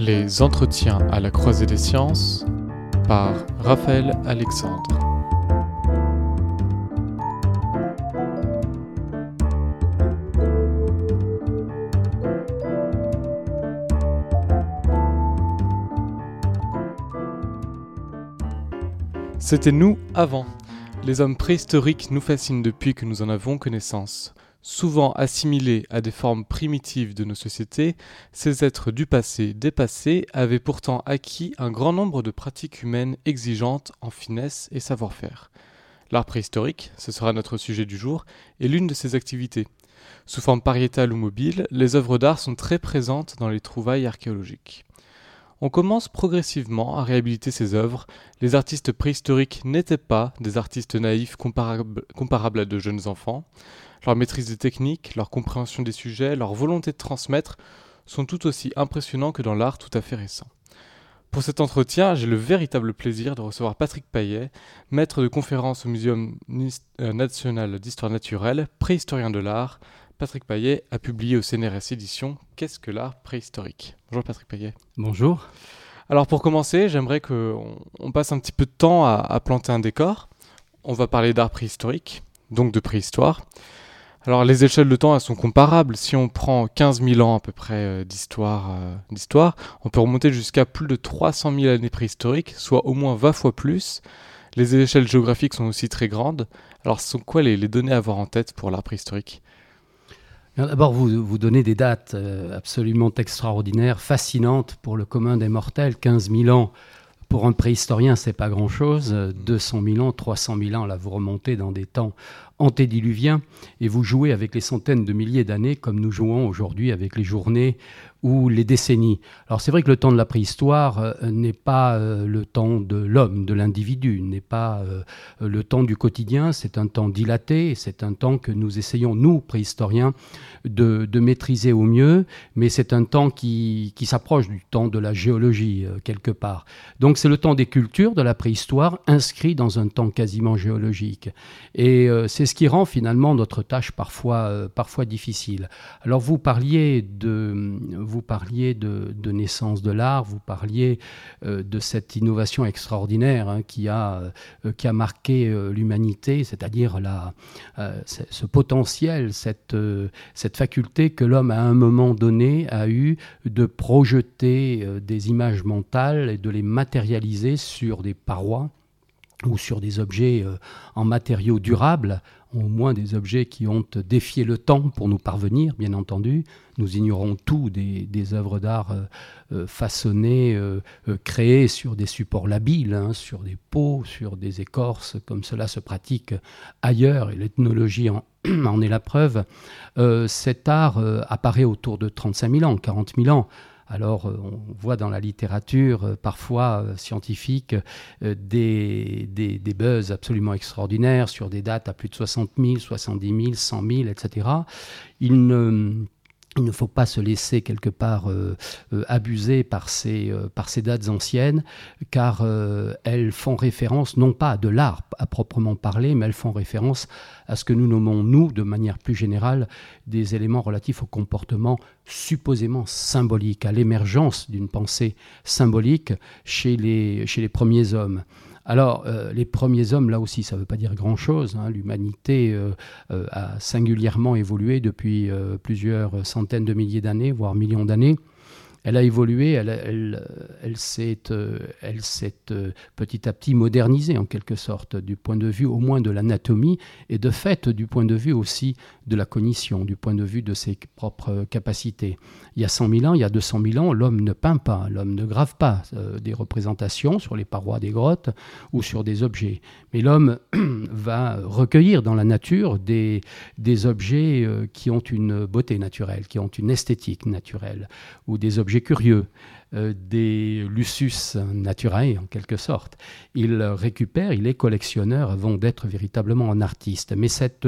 Les entretiens à la croisée des sciences par Raphaël Alexandre. C'était nous avant. Les hommes préhistoriques nous fascinent depuis que nous en avons connaissance. Souvent assimilés à des formes primitives de nos sociétés, ces êtres du passé dépassés avaient pourtant acquis un grand nombre de pratiques humaines exigeantes en finesse et savoir-faire. L'art préhistorique, ce sera notre sujet du jour, est l'une de ces activités. Sous forme pariétale ou mobile, les œuvres d'art sont très présentes dans les trouvailles archéologiques. On commence progressivement à réhabiliter ces œuvres. Les artistes préhistoriques n'étaient pas des artistes naïfs comparables à de jeunes enfants. Leur maîtrise des techniques, leur compréhension des sujets, leur volonté de transmettre sont tout aussi impressionnants que dans l'art tout à fait récent. Pour cet entretien, j'ai le véritable plaisir de recevoir Patrick Payet, maître de conférence au Muséum national d'histoire naturelle, préhistorien de l'art. Patrick Payet a publié au CNRS Éditions « Qu'est-ce que l'art préhistorique ?» Bonjour Patrick Payet. Bonjour. Alors pour commencer, j'aimerais qu'on passe un petit peu de temps à planter un décor. On va parler d'art préhistorique, donc de préhistoire. Alors les échelles de temps, elles sont comparables. Si on prend 15 000 ans à peu près d'histoire, on peut remonter jusqu'à plus de 300 000 années préhistoriques, soit au moins 20 fois plus. Les échelles géographiques sont aussi très grandes. Alors ce sont quoi les données à avoir en tête pour l'art préhistorique ? D'abord, vous donnez des dates absolument extraordinaires, fascinantes pour le commun des mortels. 15 000 ans, pour un préhistorien, c'est pas grand-chose. 200 000 ans, 300 000 ans, là, vous remontez dans des temps antédiluviens et vous jouez avec les centaines de milliers d'années comme nous jouons aujourd'hui avec les journées ou les décennies. Alors c'est vrai que le temps de la préhistoire n'est pas le temps de l'homme, de l'individu, n'est pas le temps du quotidien, c'est un temps dilaté, c'est un temps que nous essayons, nous, préhistoriens, de maîtriser au mieux, mais c'est un temps qui s'approche du temps de la géologie, quelque part. Donc c'est le temps des cultures de la préhistoire inscrit dans un temps quasiment géologique. Et c'est ce qui rend finalement notre tâche parfois difficile. Alors vous parliez de naissance de l'art, vous parliez de cette innovation extraordinaire qui a marqué l'humanité, c'est-à-dire ce potentiel, cette faculté que l'homme à un moment donné a eu de projeter des images mentales et de les matérialiser sur des parois ou sur des objets en matériaux durables, au moins des objets qui ont défié le temps pour nous parvenir, bien entendu. Nous ignorons tout des œuvres d'art façonnées, créées sur des supports labiles, sur des peaux, sur des écorces, comme cela se pratique ailleurs, et l'ethnologie en est la preuve. Cet art apparaît autour de 35 000 ans, 40 000 ans. Alors, on voit dans la littérature, parfois scientifique, des buzz absolument extraordinaires sur des dates à plus de 60 000, 70 000, 100 000, etc. Il ne faut pas se laisser quelque part abuser par ces dates anciennes, car elles font référence non pas à de l'art à proprement parler, mais elles font référence à ce que nous nommons, nous, de manière plus générale, des éléments relatifs au comportement supposément symbolique, à l'émergence d'une pensée symbolique chez les premiers hommes. Alors, les premiers hommes, là aussi, ça ne veut pas dire grand-chose. L'humanité a singulièrement évolué depuis plusieurs centaines de milliers d'années, voire millions d'années. Elle a évolué, elle s'est petit à petit modernisée en quelque sorte, du point de vue au moins de l'anatomie et de fait du point de vue aussi de la cognition, du point de vue de ses propres capacités. Il y a 100 000 ans, il y a 200 000 ans, l'homme ne peint pas, l'homme ne grave pas des représentations sur les parois des grottes ou sur des objets. Mais l'homme va recueillir dans la nature des objets qui ont une beauté naturelle, qui ont une esthétique naturelle, ou des objets curieux, des lusus naturae en quelque sorte. Il récupère, il est collectionneur avant d'être véritablement un artiste. Mais cette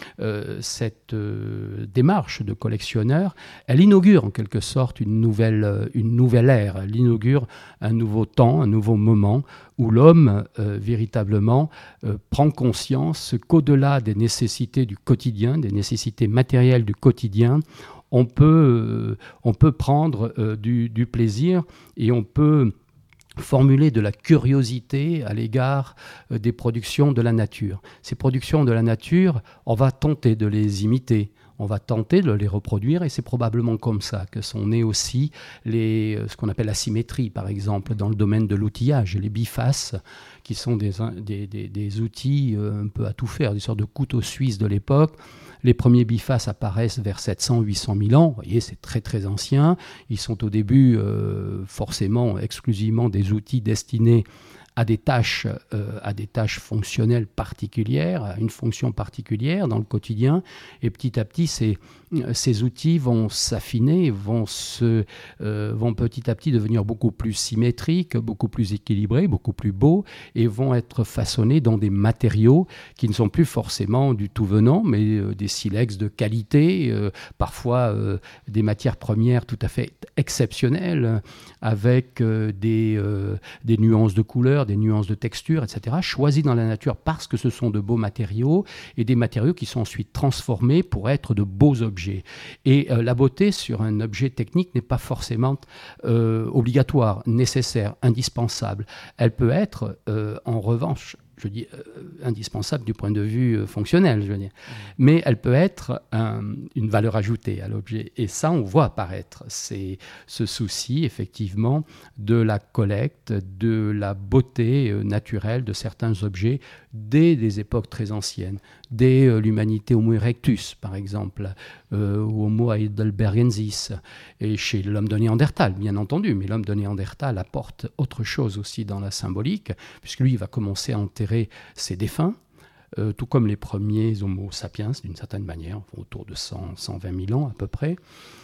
démarche de collectionneur, elle inaugure en quelque sorte une nouvelle ère, elle inaugure un nouveau temps, un nouveau moment où l'homme véritablement prend conscience qu'au-delà des nécessités du quotidien, des nécessités matérielles du quotidien, on peut prendre du plaisir et on peut formuler de la curiosité à l'égard des productions de la nature. Ces productions de la nature, on va tenter de les imiter, on va tenter de les reproduire, et c'est probablement comme ça que sont nées aussi ce qu'on appelle la symétrie, par exemple, dans le domaine de l'outillage, les bifaces, qui sont des outils un peu à tout faire, des sortes de couteaux suisses de l'époque. Les premiers bifaces apparaissent vers 700-800 000 ans. Vous voyez, c'est très très ancien. Ils sont au début forcément exclusivement des outils destinés à des tâches fonctionnelles particulières, à une fonction particulière dans le quotidien. Et petit à petit, ces outils vont s'affiner, vont petit à petit devenir beaucoup plus symétriques, beaucoup plus équilibrés, beaucoup plus beaux, et vont être façonnés dans des matériaux qui ne sont plus forcément du tout venant, mais des silex de qualité, parfois des matières premières tout à fait exceptionnelles, avec des nuances de couleurs, des nuances de texture, etc., choisis dans la nature parce que ce sont de beaux matériaux, et des matériaux qui sont ensuite transformés pour être de beaux objets. Et la beauté sur un objet technique n'est pas forcément obligatoire, nécessaire, indispensable. Elle peut être, en revanche, je dis indispensable du point de vue fonctionnel, je veux dire. Mais elle peut être une valeur ajoutée à l'objet. Et ça, on voit apparaître ce souci, effectivement, de la collecte, de la beauté naturelle de certains objets dès des époques très anciennes, dès l'humanité Homo erectus, par exemple, ou Homo heidelbergensis, et chez l'homme de Néandertal, bien entendu. Mais l'homme de Néandertal apporte autre chose aussi dans la symbolique, puisque lui, il va commencer à enterrer ses défunts, tout comme les premiers Homo sapiens, d'une certaine manière, autour de 120 000 ans à peu près.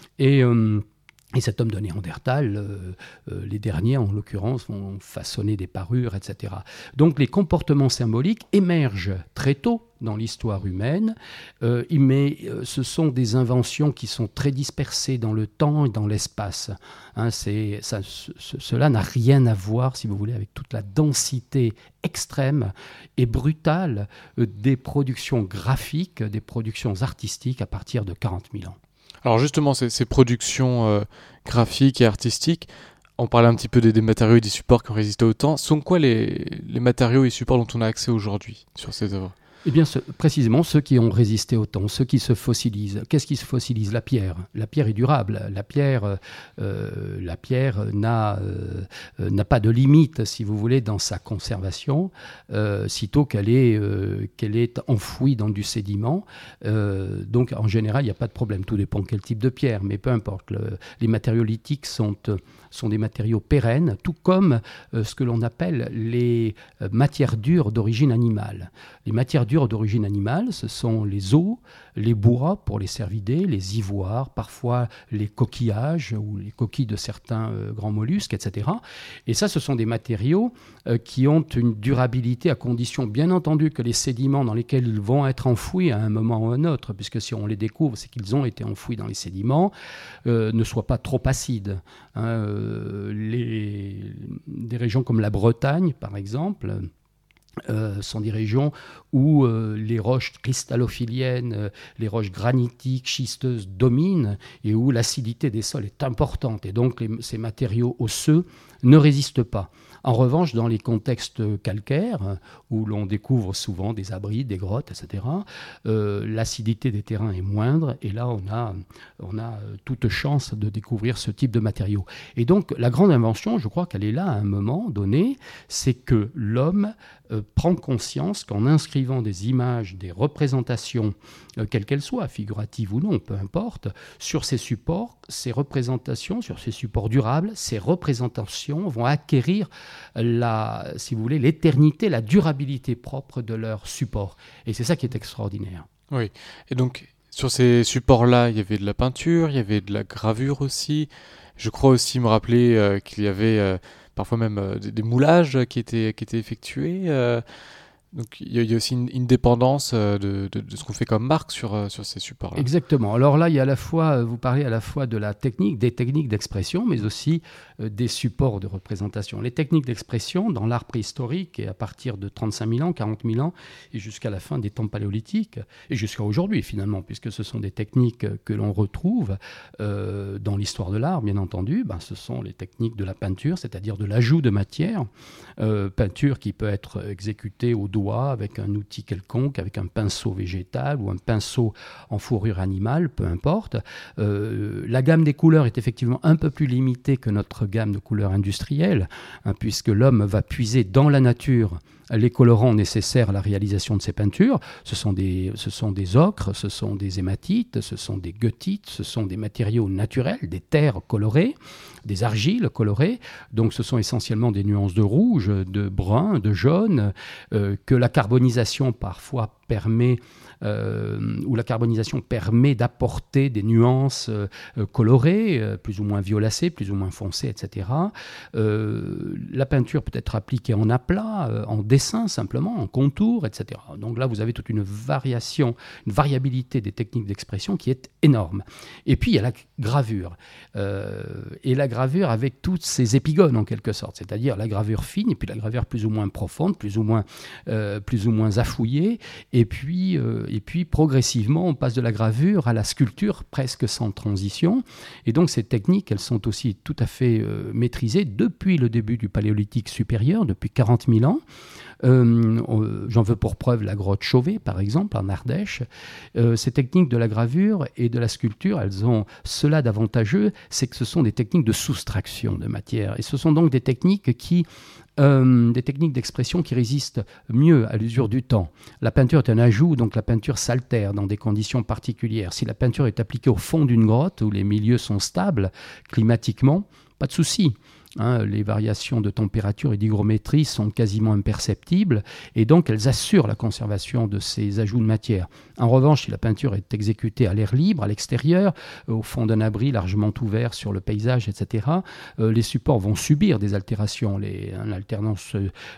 Et cet homme de Néandertal, les derniers en l'occurrence, vont façonner des parures, etc. Donc les comportements symboliques émergent très tôt dans l'histoire humaine, mais ce sont des inventions qui sont très dispersées dans le temps et dans l'espace. Cela n'a rien à voir, si vous voulez, avec toute la densité extrême et brutale des productions graphiques, des productions artistiques à partir de 40 000 ans. Alors justement, ces productions graphiques et artistiques, on parlait un petit peu des matériaux et des supports qui ont résisté au temps. Sont quoi les matériaux et supports dont on a accès aujourd'hui sur ces œuvres ? Eh bien, précisément ceux qui ont résisté au temps, ceux qui se fossilisent. Qu'est-ce qui se fossilise ? La pierre. La pierre est durable. La pierre n'a pas de limite, si vous voulez, dans sa conservation, sitôt qu'elle est enfouie dans du sédiment. Donc, en général, il n'y a pas de problème. Tout dépend quel type de pierre, mais peu importe. Les matériaux lithiques sont des matériaux pérennes, tout comme ce que l'on appelle les matières dures d'origine animale. Les matières dures d'origine animale, ce sont les os, les bois pour les cervidés, les ivoires, parfois les coquillages ou les coquilles de certains grands mollusques, etc. Et ça, ce sont des matériaux qui ont une durabilité à condition, bien entendu, que les sédiments dans lesquels ils vont être enfouis à un moment ou à un autre, puisque si on les découvre, c'est qu'ils ont été enfouis dans les sédiments, ne soient pas trop acides. Des régions comme la Bretagne, par exemple, sont des régions où les roches cristallophiliennes, les roches granitiques, schisteuses dominent et où l'acidité des sols est importante. Et donc ces matériaux osseux ne résistent pas. En revanche, dans les contextes calcaires, où l'on découvre souvent des abris, des grottes, etc., l'acidité des terrains est moindre, et là, on a toute chance de découvrir ce type de matériaux. Et donc, la grande invention, je crois qu'elle est là à un moment donné, c'est que l'homme prend conscience qu'en inscrivant des images, des représentations, quelles qu'elles soient, figuratives ou non, peu importe, sur ces supports, ces représentations, sur ces supports durables, ces représentations vont acquérir si vous voulez, l'éternité, la durabilité propre de leur support. Et c'est ça qui est extraordinaire. Oui, et donc sur ces supports-là, il y avait de la peinture, il y avait de la gravure aussi. Je crois aussi me rappeler qu'il y avait parfois même des moulages qui étaient effectués. Donc il y a aussi une dépendance de ce qu'on fait comme marque sur ces supports-là. Exactement. Alors là, il y a à la fois, vous parlez à la fois de la technique, des techniques d'expression, mais aussi des supports de représentation. Les techniques d'expression dans l'art préhistorique, et à partir de 35 000 ans, 40 000 ans, et jusqu'à la fin des temps paléolithiques, et jusqu'à aujourd'hui finalement, puisque ce sont des techniques que l'on retrouve dans l'histoire de l'art, bien entendu, ce sont les techniques de la peinture, c'est-à-dire de l'ajout de matière, peinture qui peut être exécutée au doigt, avec un outil quelconque, avec un pinceau végétal ou un pinceau en fourrure animale, peu importe. La gamme des couleurs est effectivement un peu plus limitée que notre gamme de couleurs industrielles, puisque l'homme va puiser dans la nature les colorants nécessaires à la réalisation de ces peintures. Ce sont des ocres, ce sont des hématites, ce sont des goethites, ce sont des matériaux naturels, des terres colorées, des argiles colorées. Donc ce sont essentiellement des nuances de rouge, de brun, de jaune, que la carbonisation parfois permet d'apporter des nuances colorées, plus ou moins violacées, plus ou moins foncées, etc. La peinture peut être appliquée en aplat, en dessin simplement, en contour, etc. Donc là, vous avez toute une variabilité des techniques d'expression qui est énorme. Et puis, il y a la gravure. Et la gravure avec toutes ses épigones, en quelque sorte, c'est-à-dire la gravure fine, et puis la gravure plus ou moins profonde, plus ou moins affouillée, et puis progressivement, on passe de la gravure à la sculpture presque sans transition. Et donc ces techniques, elles sont aussi tout à fait maîtrisées depuis le début du Paléolithique supérieur, depuis 40 000 ans. J'en veux pour preuve la grotte Chauvet, par exemple, en Ardèche. Ces techniques de la gravure et de la sculpture, elles ont cela d'avantageux, c'est que ce sont des techniques de soustraction de matière. Et ce sont donc des techniques d'expression qui résistent mieux à l'usure du temps. La peinture est un ajout, donc la peinture s'altère dans des conditions particulières. Si la peinture est appliquée au fond d'une grotte où les milieux sont stables climatiquement, pas de souci. Les variations de température et d'hygrométrie sont quasiment imperceptibles et donc elles assurent la conservation de ces ajouts de matière. En revanche, si la peinture est exécutée à l'air libre, à l'extérieur, au fond d'un abri largement ouvert sur le paysage, etc., les supports vont subir des altérations, l'alternance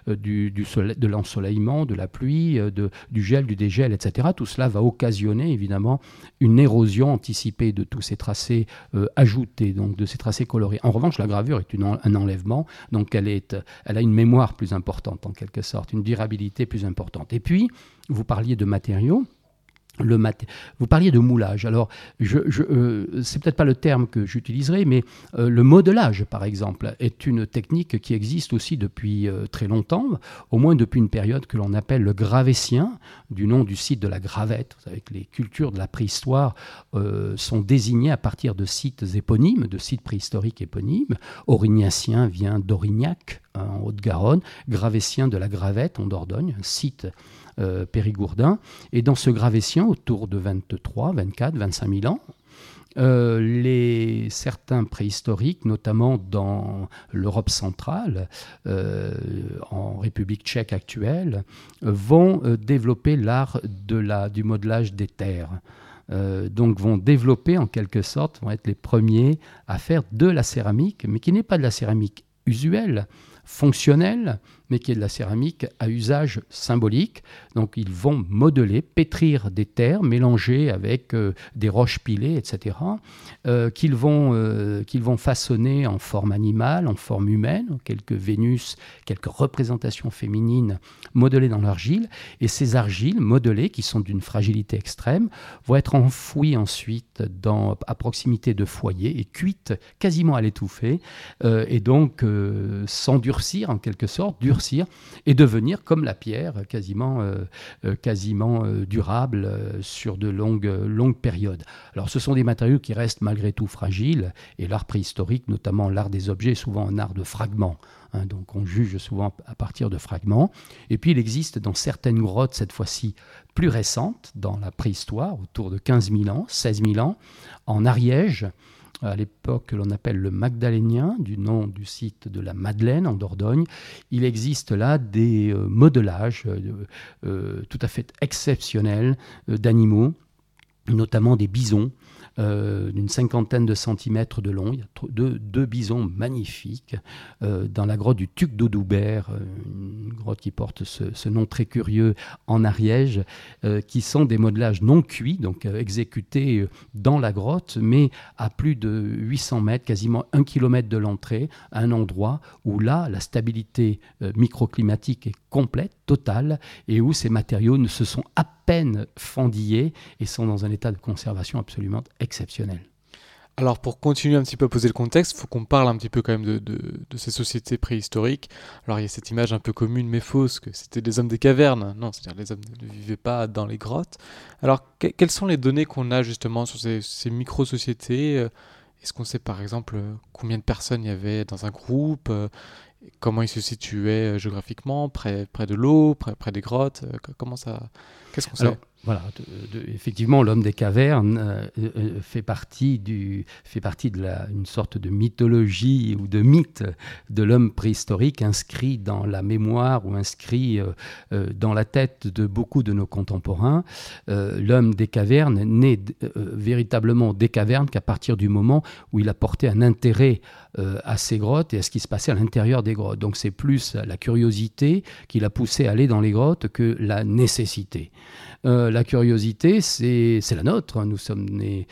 de l'ensoleillement, de la pluie, du gel, du dégel, etc. Tout cela va occasionner évidemment une érosion anticipée de tous ces tracés ajoutés, donc de ces tracés colorés. En revanche, la gravure est un enlèvement, donc elle a une mémoire plus importante en quelque sorte, une durabilité plus importante. Et puis, vous parliez de matériaux. Vous parliez de moulage. Alors, c'est peut-être pas le terme que j'utiliserai, mais le modelage, par exemple, est une technique qui existe aussi depuis très longtemps, au moins depuis une période que l'on appelle le Gravétien, du nom du site de la Gravette. Vous savez que les cultures de la préhistoire sont désignées à partir de sites éponymes, de sites préhistoriques éponymes. Aurignacien vient d'Aurignac, en Haute-Garonne, Gravétien de la Gravette, en Dordogne, un site périgourdin. Et dans ce Gravétien, autour de 23, 24, 25 000 ans, certains préhistoriques, notamment dans l'Europe centrale, en République tchèque actuelle, vont développer l'art du modelage des terres. Donc vont développer en quelque sorte, vont être les premiers à faire de la céramique, mais qui n'est pas de la céramique usuelle, fonctionnelle, mais qui est de la céramique à usage symbolique. Donc ils vont modeler, pétrir des terres, mélanger avec des roches pilées, etc., qu'ils vont façonner en forme animale, en forme humaine, quelques Vénus, quelques représentations féminines modelées dans l'argile. Et ces argiles modelées, qui sont d'une fragilité extrême, vont être enfouies ensuite à proximité de foyers et cuites quasiment à l'étouffer, et donc s'endurcir en quelque sorte, et devenir comme la pierre, quasiment durable sur de longues périodes. Alors ce sont des matériaux qui restent malgré tout fragiles, et l'art préhistorique, notamment l'art des objets, est souvent un art de fragments. Donc on juge souvent à partir de fragments. Et puis il existe dans certaines grottes, cette fois-ci plus récentes, dans la préhistoire, autour de 15 000 ans, 16 000 ans, en Ariège, à l'époque que l'on appelle le Magdalénien, du nom du site de la Madeleine en Dordogne. Il existe là des modelages tout à fait exceptionnels d'animaux, notamment des bisons, d'une cinquantaine de centimètres de long. Il y a deux bisons magnifiques dans la grotte du Tuc d'Audoubert, une grotte qui porte ce nom très curieux en Ariège, qui sont des modelages non cuits, donc exécutés dans la grotte, mais à plus de 800 mètres, quasiment 1 kilomètre de l'entrée, à un endroit où là, la stabilité microclimatique est complète, totale, et où ces matériaux ne se sont à peine fendillés et sont dans un état de conservation absolument exceptionnel. Alors pour continuer un petit peu à poser le contexte, il faut qu'on parle un petit peu quand même de ces sociétés préhistoriques. Alors il y a cette image un peu commune mais fausse que c'était des hommes des cavernes. Non, c'est-à-dire les hommes ne vivaient pas dans les grottes. Alors quelles sont les données qu'on a justement sur ces micro-sociétés? Est-ce qu'on sait par exemple combien de personnes il y avait dans un groupe? Comment ils se situaient géographiquement, près de l'eau, près des grottes? Comment ça... Qu'est-ce qu'on sait? Voilà, effectivement, l'homme des cavernes fait partie de une sorte de mythologie ou de mythe de l'homme préhistorique inscrit dans la mémoire ou inscrit dans la tête de beaucoup de nos contemporains. L'homme des cavernes n'est véritablement des cavernes qu'à partir du moment où il a porté un intérêt à ces grottes et à ce qui se passait à l'intérieur des grottes. Donc c'est plus la curiosité qui l'a poussé à aller dans les grottes que la nécessité. La curiosité, c'est la nôtre. Nous sommes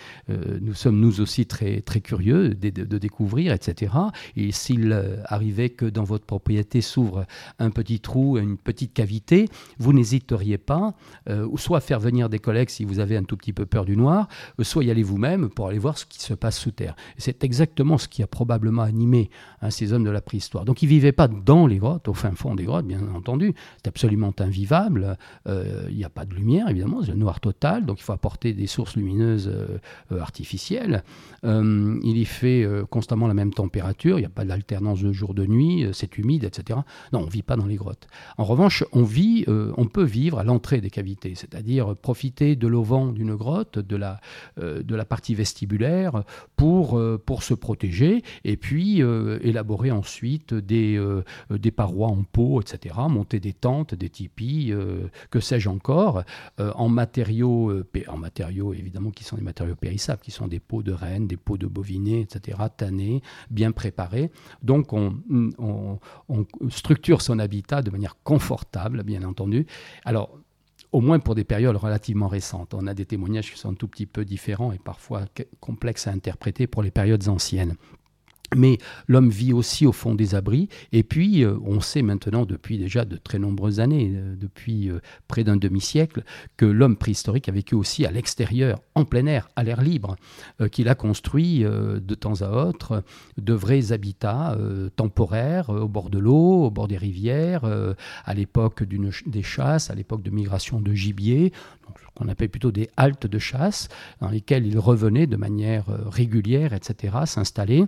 nous aussi très, très curieux de découvrir, etc. Et s'il arrivait que dans votre propriété s'ouvre un petit trou, une petite cavité, vous n'hésiteriez pas, soit à faire venir des collègues si vous avez un tout petit peu peur du noir, soit y aller vous-même pour aller voir ce qui se passe sous terre. Et c'est exactement ce qui a probablement animé ces hommes de la préhistoire. Donc ils ne vivaient pas dans les grottes, au fin fond des grottes, bien entendu. C'est absolument invivable. Il n'y a pas de lumière, évidemment, c'est le noir total, donc il faut apporter des sources lumineuses artificielles. Il y fait constamment la même température, il n'y a pas d'alternance de jour de nuit, c'est humide, etc. Non, on ne vit pas dans les grottes. En revanche, on peut vivre à l'entrée des cavités, c'est-à-dire profiter de l'auvent d'une grotte, de la partie vestibulaire pour se protéger, et puis élaborer ensuite des parois en peau, etc., monter des tentes, des tipis, que sais-je encore, en matériaux évidemment qui sont des matériaux périssables, qui sont des peaux de renne, des peaux de bovinet, etc., tannés, bien préparés. Donc on structure son habitat de manière confortable, bien entendu. Alors, au moins pour des périodes relativement récentes. On a des témoignages qui sont un tout petit peu différents et parfois complexes à interpréter pour les périodes anciennes. Mais l'homme vit aussi au fond des abris. Et puis, on sait maintenant depuis déjà de très nombreuses années, depuis près d'un demi-siècle, que l'homme préhistorique a vécu aussi à l'extérieur, en plein air, à l'air libre, qu'il a construit de temps à autre de vrais habitats temporaires au bord de l'eau, au bord des rivières, à l'époque des chasses, à l'époque de migration de gibier, donc, ce qu'on appelle plutôt des haltes de chasse, dans lesquelles il revenait de manière régulière, etc., s'installer.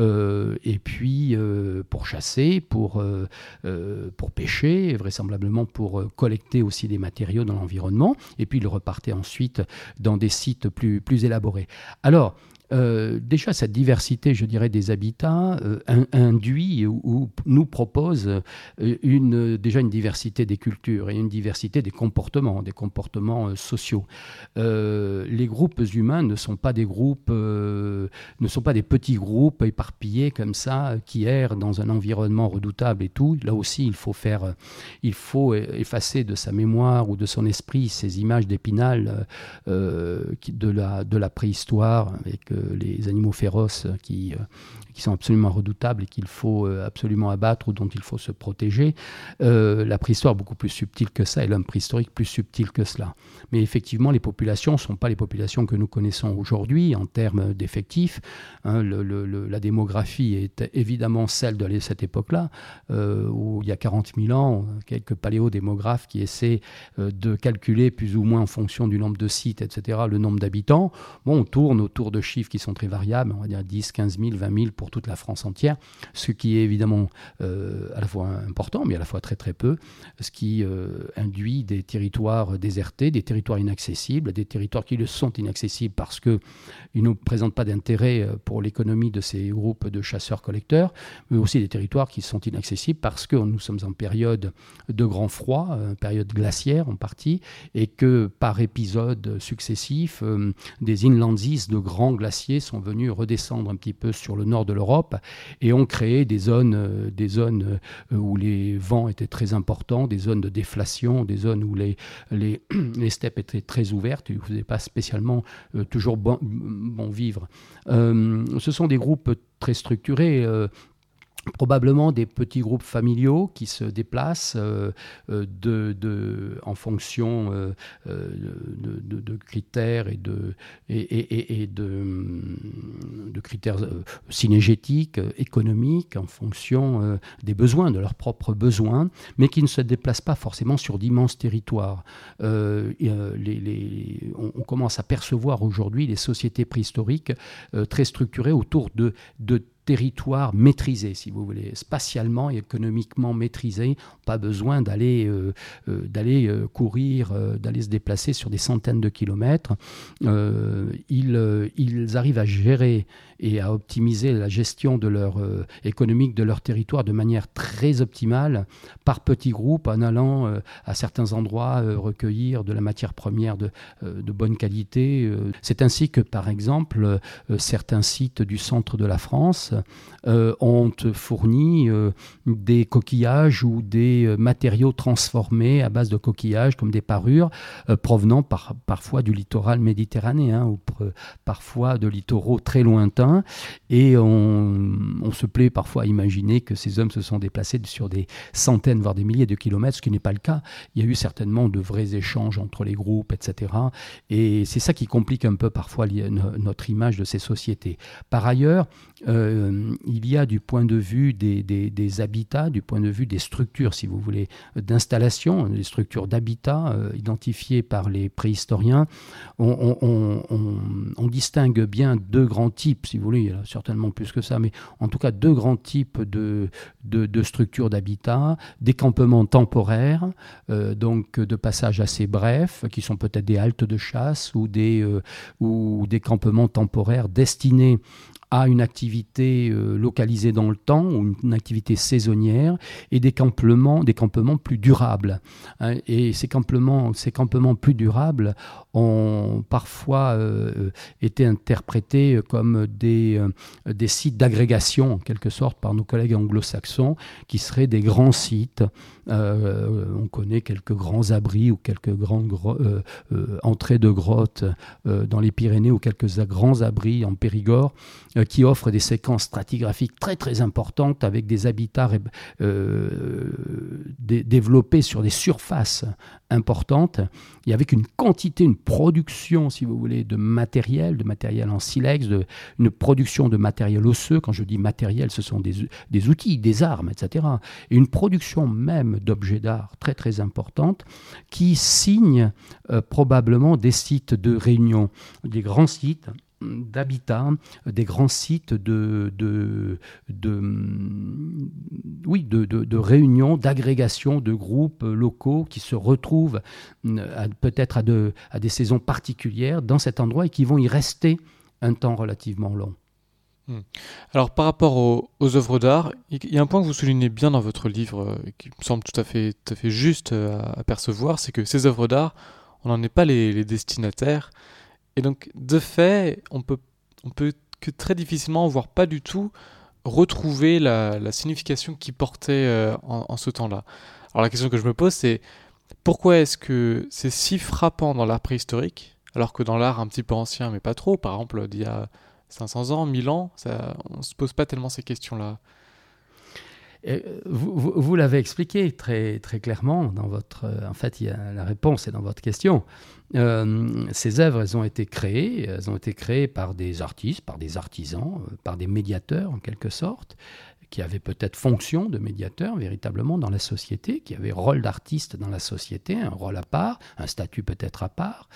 Et puis pour chasser, pour pêcher, vraisemblablement pour collecter aussi des matériaux dans l'environnement, et puis il repartait ensuite dans des sites plus élaborés. Alors, déjà, cette diversité, je dirais, des habitats induit ou nous propose déjà une diversité des cultures et une diversité des comportements sociaux. Les groupes humains ne sont pas des petits groupes éparpillés comme ça qui errent dans un environnement redoutable et tout. Là aussi, il faut effacer de sa mémoire ou de son esprit ces images d'Épinal de la préhistoire avec les animaux féroces qui sont absolument redoutables et qu'il faut absolument abattre ou dont il faut se protéger. La préhistoire est beaucoup plus subtile que ça et l'homme préhistorique plus subtil que cela. Mais effectivement, les populations ne sont pas les populations que nous connaissons aujourd'hui en termes d'effectifs. La démographie est évidemment celle de cette époque-là, où il y a 40 000 ans, quelques paléodémographes qui essaient de calculer plus ou moins en fonction du nombre de sites, etc., le nombre d'habitants. Bon, on tourne autour de chiffres qui sont très variables, on va dire 10, 15 000, 20 000 pour pour toute la France entière, ce qui est évidemment à la fois important, mais à la fois très très peu, ce qui induit des territoires désertés, des territoires inaccessibles, des territoires qui le sont inaccessibles parce qu'ils ne présentent pas d'intérêt pour l'économie de ces groupes de chasseurs-collecteurs, mais aussi des territoires qui sont inaccessibles parce que nous sommes en période de grand froid, période glaciaire en partie, et que par épisodes successifs, des inland ice, de grands glaciers sont venus redescendre un petit peu sur le nord de l'Europe et ont créé des zones où les vents étaient très importants, des zones de déflation, des zones où les steppes étaient très ouvertes, où il ne faisait pas spécialement toujours bon vivre. Ce sont des groupes très structurés, probablement des petits groupes familiaux qui se déplacent en fonction de critères et de critères synégétiques, économiques, en fonction des besoins, de leurs propres besoins, mais qui ne se déplacent pas forcément sur d'immenses territoires. On commence à percevoir aujourd'hui les sociétés préhistoriques très structurées autour de territoire maîtrisé, si vous voulez, spatialement et économiquement maîtrisé. Pas besoin d'aller courir, d'aller se déplacer sur des centaines de kilomètres. Ils arrivent à gérer et à optimiser la gestion économique de leur territoire de manière très optimale, par petits groupes, en allant à certains endroits recueillir de la matière première de bonne qualité. C'est ainsi que, par exemple, certains sites du centre de la France ont fourni des coquillages ou des matériaux transformés à base de coquillages, comme des parures, provenant parfois du littoral méditerranéen ou parfois de littoraux très lointains. Et on se plaît parfois à imaginer que ces hommes se sont déplacés sur des centaines, voire des milliers de kilomètres, ce qui n'est pas le cas. Il y a eu certainement de vrais échanges entre les groupes, etc. Et c'est ça qui complique un peu parfois notre image de ces sociétés. Par ailleurs, il y a du point de vue des habitats, du point de vue des structures, si vous voulez, d'installation, des structures d'habitat identifiées par les préhistoriens. On distingue bien deux grands types, si vous voulez, il y en a certainement plus que ça, mais en tout cas deux grands types de structures d'habitat, des campements temporaires, donc de passages assez brefs, qui sont peut-être des haltes de chasse ou des campements temporaires destinés à une activité localisée dans le temps ou une activité saisonnière, et des campements plus durables. Et ces campements plus durables ont parfois été interprétés comme des sites d'agrégation, en quelque sorte, par nos collègues anglo-saxons, qui seraient des grands sites. On connaît quelques grands abris ou quelques grandes entrées de grottes dans les Pyrénées, ou quelques grands abris en Périgord, qui offrent des séquences stratigraphiques très très importantes, avec des habitats développés sur des surfaces importantes, et avec une production, si vous voulez, de matériel en silex, une production de matériel osseux. Quand je dis matériel, ce sont des outils, des armes, etc. Et une production même d'objets d'art très très importante, qui signe probablement des sites de réunion, des grands sites d'habitat, des grands sites de réunion, d'agrégation de groupes locaux qui se retrouvent peut-être à des saisons particulières dans cet endroit, et qui vont y rester un temps relativement long. Alors, par rapport aux œuvres d'art, il y a un point que vous soulignez bien dans votre livre, qui me semble tout à fait juste à percevoir, c'est que ces œuvres d'art, on n'en est pas les destinataires. Et donc, de fait, on peut que très difficilement, voire pas du tout, retrouver la signification qu'ils portaient en ce temps-là. Alors, la question que je me pose, c'est pourquoi est-ce que c'est si frappant dans l'art préhistorique, alors que dans l'art un petit peu ancien, mais pas trop, par exemple, d'il y a 500 ans, 1000 ans, on ne se pose pas tellement ces questions-là. Vous l'avez expliqué très, très clairement dans votre... En fait, la réponse est dans votre question. Ces œuvres, elles ont été créées par des artistes, par des artisans, par des médiateurs en quelque sorte, qui avait peut-être fonction de médiateur véritablement dans la société, qui avait rôle d'artiste dans la société, un rôle à part, un statut peut-être à part,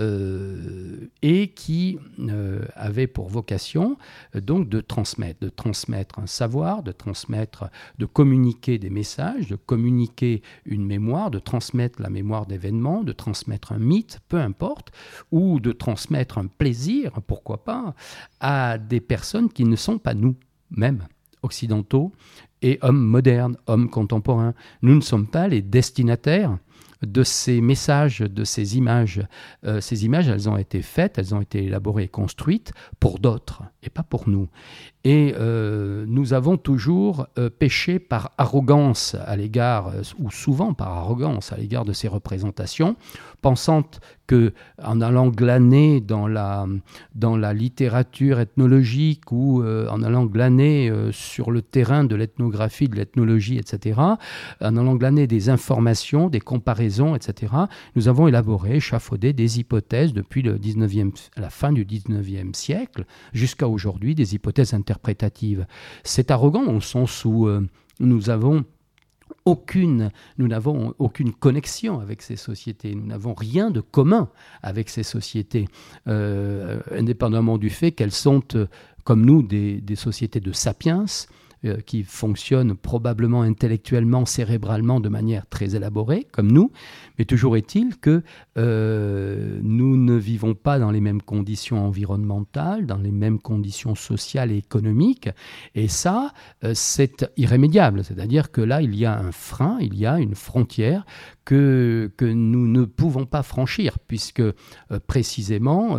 et qui avait pour vocation donc de transmettre un savoir, de communiquer des messages, de communiquer une mémoire, de transmettre la mémoire d'événements, de transmettre un mythe, peu importe, ou de transmettre un plaisir, pourquoi pas, à des personnes qui ne sont pas nous-mêmes, occidentaux et hommes modernes, hommes contemporains. Nous ne sommes pas les destinataires de ces messages, de ces images. Ces images, elles ont été faites, elles ont été élaborées et construites pour d'autres et pas pour nous. Et nous avons toujours péché par arrogance à l'égard, ou souvent par arrogance à l'égard de ces représentations, pensant qu'en allant glaner dans la littérature ethnologique ou en allant glaner sur le terrain de l'ethnographie, de l'ethnologie, etc., en allant glaner des informations, des comparaisons, etc., nous avons élaboré, échafaudé des hypothèses depuis la fin du 19e siècle jusqu'à aujourd'hui, des hypothèses interprétatives. C'est arrogant au sens où nous n'avons aucune connexion avec ces sociétés, nous n'avons rien de commun avec ces sociétés, indépendamment du fait qu'elles sont, comme nous, des sociétés de sapiens, qui fonctionnent probablement intellectuellement, cérébralement, de manière très élaborée, comme nous, mais toujours est-il que nous ne vivons pas dans les mêmes conditions environnementales, dans les mêmes conditions sociales et économiques, et ça, c'est irrémédiable. C'est-à-dire que là, il y a un frein, il y a une frontière que nous ne pouvons pas franchir, puisque précisément,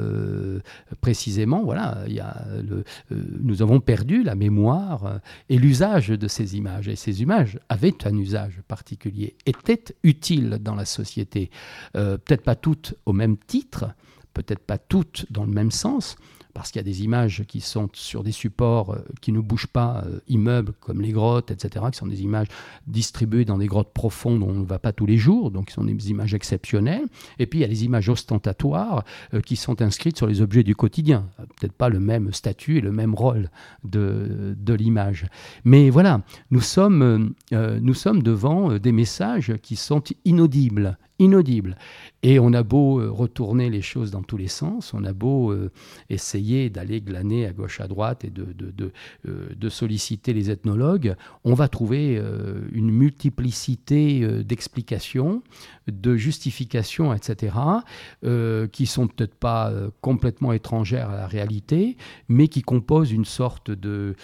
voilà, nous avons perdu la mémoire et l'usage de ces images. Et ces images avaient un usage particulier, étaient utiles dans la société. Peut-être pas toutes au même titre, peut-être pas toutes dans le même sens, parce qu'il y a des images qui sont sur des supports qui ne bougent pas, immeubles comme les grottes, etc., qui sont des images distribuées dans des grottes profondes où on ne va pas tous les jours, donc qui sont des images exceptionnelles. Et puis il y a les images ostentatoires qui sont inscrites sur les objets du quotidien. Peut-être pas le même statut et le même rôle de l'image. Mais voilà, nous sommes devant des messages qui sont inaudibles. Et on a beau retourner les choses dans tous les sens, on a beau essayer d'aller glaner à gauche à droite et de solliciter les ethnologues, on va trouver une multiplicité d'explications, de justifications, etc., qui sont peut-être pas complètement étrangères à la réalité, mais qui composent une sorte de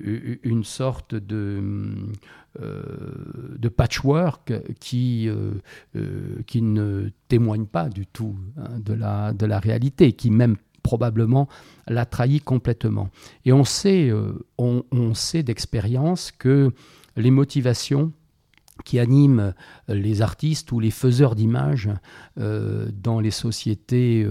patchwork qui ne témoigne pas du tout de la réalité, qui même probablement l'a trahi complètement. Et on sait d'expérience que les motivations qui animent les artistes ou les faiseurs d'images dans les sociétés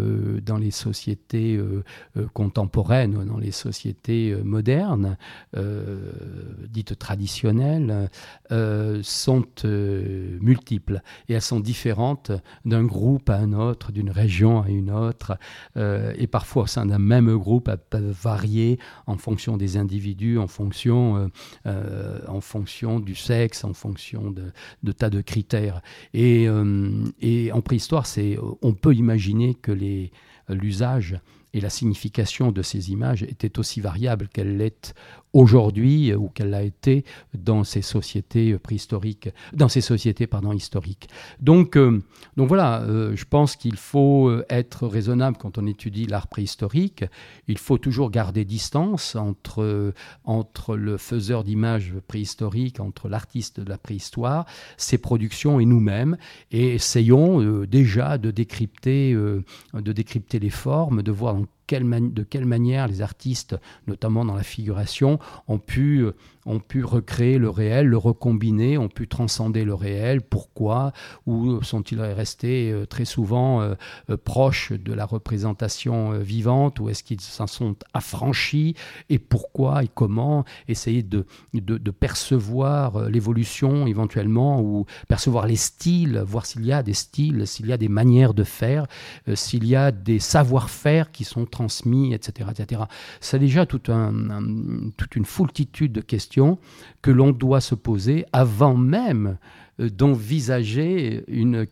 contemporaines, dans les sociétés modernes, dites traditionnelles, sont multiples. Et elles sont différentes d'un groupe à un autre, d'une région à une autre. Et parfois, au sein d'un même groupe, elles peuvent varier en fonction des individus, en fonction du sexe, en fonction de tas de critères. Et en préhistoire, on peut imaginer que l'usage et la signification de ces images était aussi variable qu'elle l'est aujourd'hui ou qu'elle l'a été dans ces sociétés préhistoriques, historiques. Donc voilà, je pense qu'il faut être raisonnable quand on étudie l'art préhistorique. Il faut toujours garder distance entre le faiseur d'images préhistoriques, entre l'artiste de la préhistoire, ses productions et nous-mêmes, et essayons déjà de décrypter les formes, de voir de quelle manière les artistes, notamment dans la figuration, ont pu recréer le réel, le recombiner, ont pu transcender le réel. Pourquoi? Ou sont-ils restés très souvent proches de la représentation vivante? Ou est-ce qu'ils s'en sont affranchis? Et pourquoi et comment? Essayer de percevoir l'évolution éventuellement, ou percevoir les styles, voir s'il y a des styles, s'il y a des manières de faire, s'il y a des savoir-faire qui sont transmis, etc., etc. C'est déjà toute une foultitude de questions que l'on doit se poser avant même d'envisager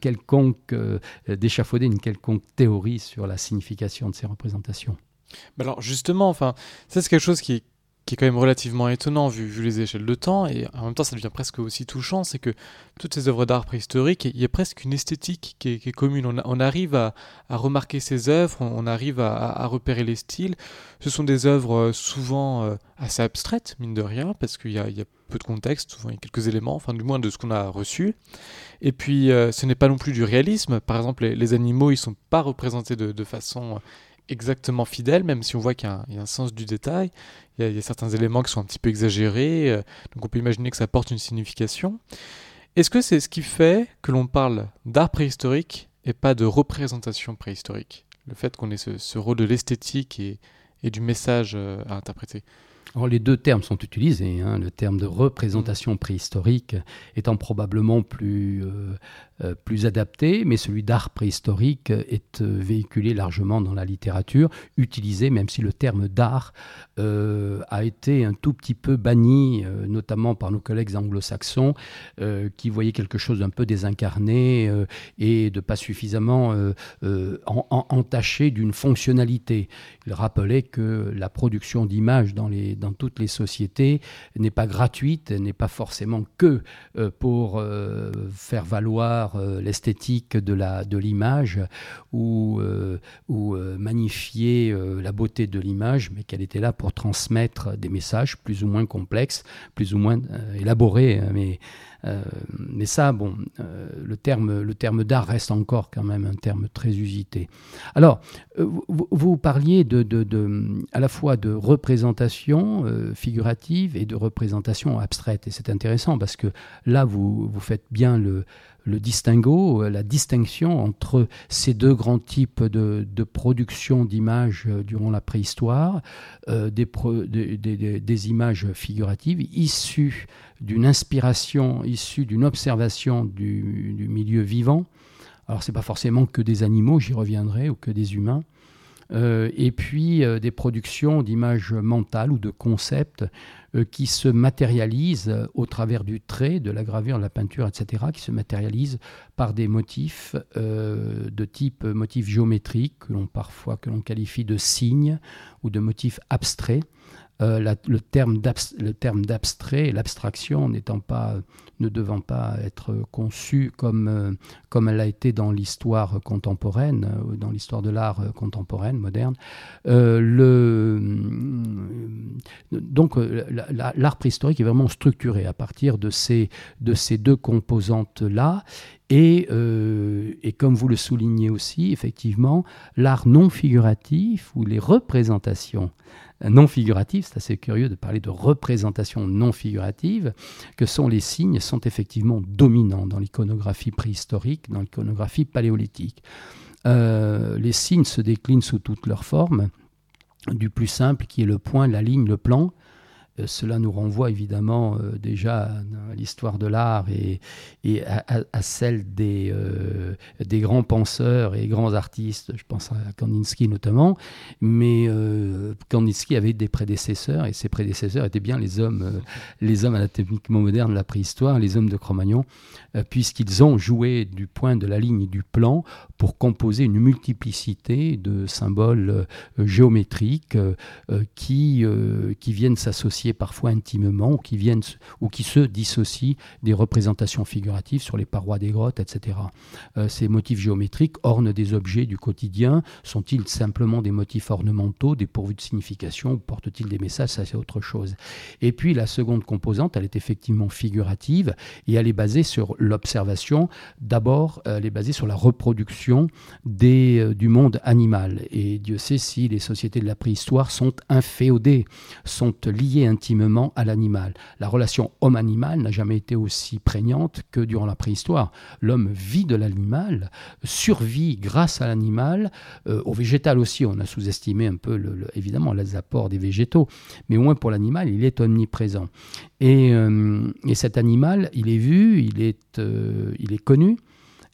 d'échafauder une quelconque théorie sur la signification de ces représentations. Alors justement, ça c'est quelque chose qui est quand même relativement étonnant vu les échelles de temps, et en même temps ça devient presque aussi touchant, c'est que toutes ces œuvres d'art préhistoriques, il y a presque une esthétique qui est commune. On arrive à remarquer ces œuvres, on arrive à repérer les styles. Ce sont des œuvres souvent assez abstraites, mine de rien, parce qu'il y a peu de contexte, souvent il y a quelques éléments, du moins de ce qu'on a reçu. Et puis ce n'est pas non plus du réalisme. Par exemple, les animaux, ils ne sont pas représentés de façon exactement fidèle, même si on voit qu'il y a un sens du détail. Il y a certains éléments qui sont un petit peu exagérés, donc on peut imaginer que ça porte une signification. Est-ce que c'est ce qui fait que l'on parle d'art préhistorique et pas de représentation préhistorique ? Le fait qu'on ait ce rôle de l'esthétique et du message à interpréter. Alors, les deux termes sont utilisés, le terme de représentation préhistorique étant probablement plus adapté, mais celui d'art préhistorique est véhiculé largement dans la littérature, utilisé, même si le terme d'art a été un tout petit peu banni, notamment par nos collègues anglo-saxons, qui voyaient quelque chose d'un peu désincarné et de pas suffisamment entaché d'une fonctionnalité. Il rappelait que la production d'images dans toutes les sociétés n'est pas gratuite, n'est pas forcément que pour faire valoir l'esthétique de l'image ou magnifier la beauté de l'image, mais qu'elle était là pour transmettre des messages plus ou moins complexes, plus ou moins élaborés, mais ça, le terme d'art reste encore quand même un terme très usité. Alors, vous parliez à la fois de représentation figurative et de représentation abstraite. Et c'est intéressant parce que là, vous faites bien le distinguo, la distinction entre ces deux grands types de production d'images durant la préhistoire, des images figuratives issues d'une inspiration, issues d'une observation du milieu vivant. Alors, ce n'est pas forcément que des animaux, j'y reviendrai, ou que des humains. Et puis des productions d'images mentales ou de concepts qui se matérialisent au travers du trait, de la gravure, de la peinture, etc., qui se matérialisent par des motifs de type motifs géométriques que l'on qualifie de signes ou de motifs abstraits. Le terme d'abstrait, l'abstraction ne devant pas être conçue comme elle a été dans l'histoire contemporaine, dans l'histoire de l'art contemporaine, moderne. Donc l'art préhistorique est vraiment structuré à partir de ces deux composantes-là. Et comme vous le soulignez aussi, effectivement, l'art non figuratif ou les représentations non figuratives, c'est assez curieux de parler de représentations non figuratives, que sont les signes, sont effectivement dominants dans l'iconographie préhistorique, dans l'iconographie paléolithique. Les signes se déclinent sous toutes leurs formes, du plus simple qui est le point, la ligne, le plan. Cela nous renvoie évidemment déjà à l'histoire de l'art et à celle des grands penseurs et grands artistes, je pense à Kandinsky notamment, mais Kandinsky avait des prédécesseurs et ses prédécesseurs étaient bien les hommes anatomiquement modernes de la préhistoire, les hommes de Cro-Magnon, puisqu'ils ont joué du point, de la ligne et du plan pour composer une multiplicité de symboles géométriques qui viennent s'associer parfois intimement ou qui se dissocient des représentations figuratives sur les parois des grottes, etc. Ces motifs géométriques ornent des objets du quotidien. Sont-ils simplement des motifs ornementaux, dépourvus de signification, ou portent-ils des messages? Ça, c'est autre chose. Et puis la seconde composante, elle est effectivement figurative et elle est basée sur l'observation. D'abord, elle est basée sur la reproduction du monde animal. Et Dieu sait si les sociétés de la préhistoire sont inféodées, sont liées intimement à l'animal. La relation homme-animal n'a jamais été aussi prégnante que durant la préhistoire. L'homme vit de l'animal, survit grâce à l'animal. Au végétal aussi, on a sous-estimé un peu évidemment les apports des végétaux, mais au moins pour l'animal, il est omniprésent. Et cet animal, il est vu, il est connu,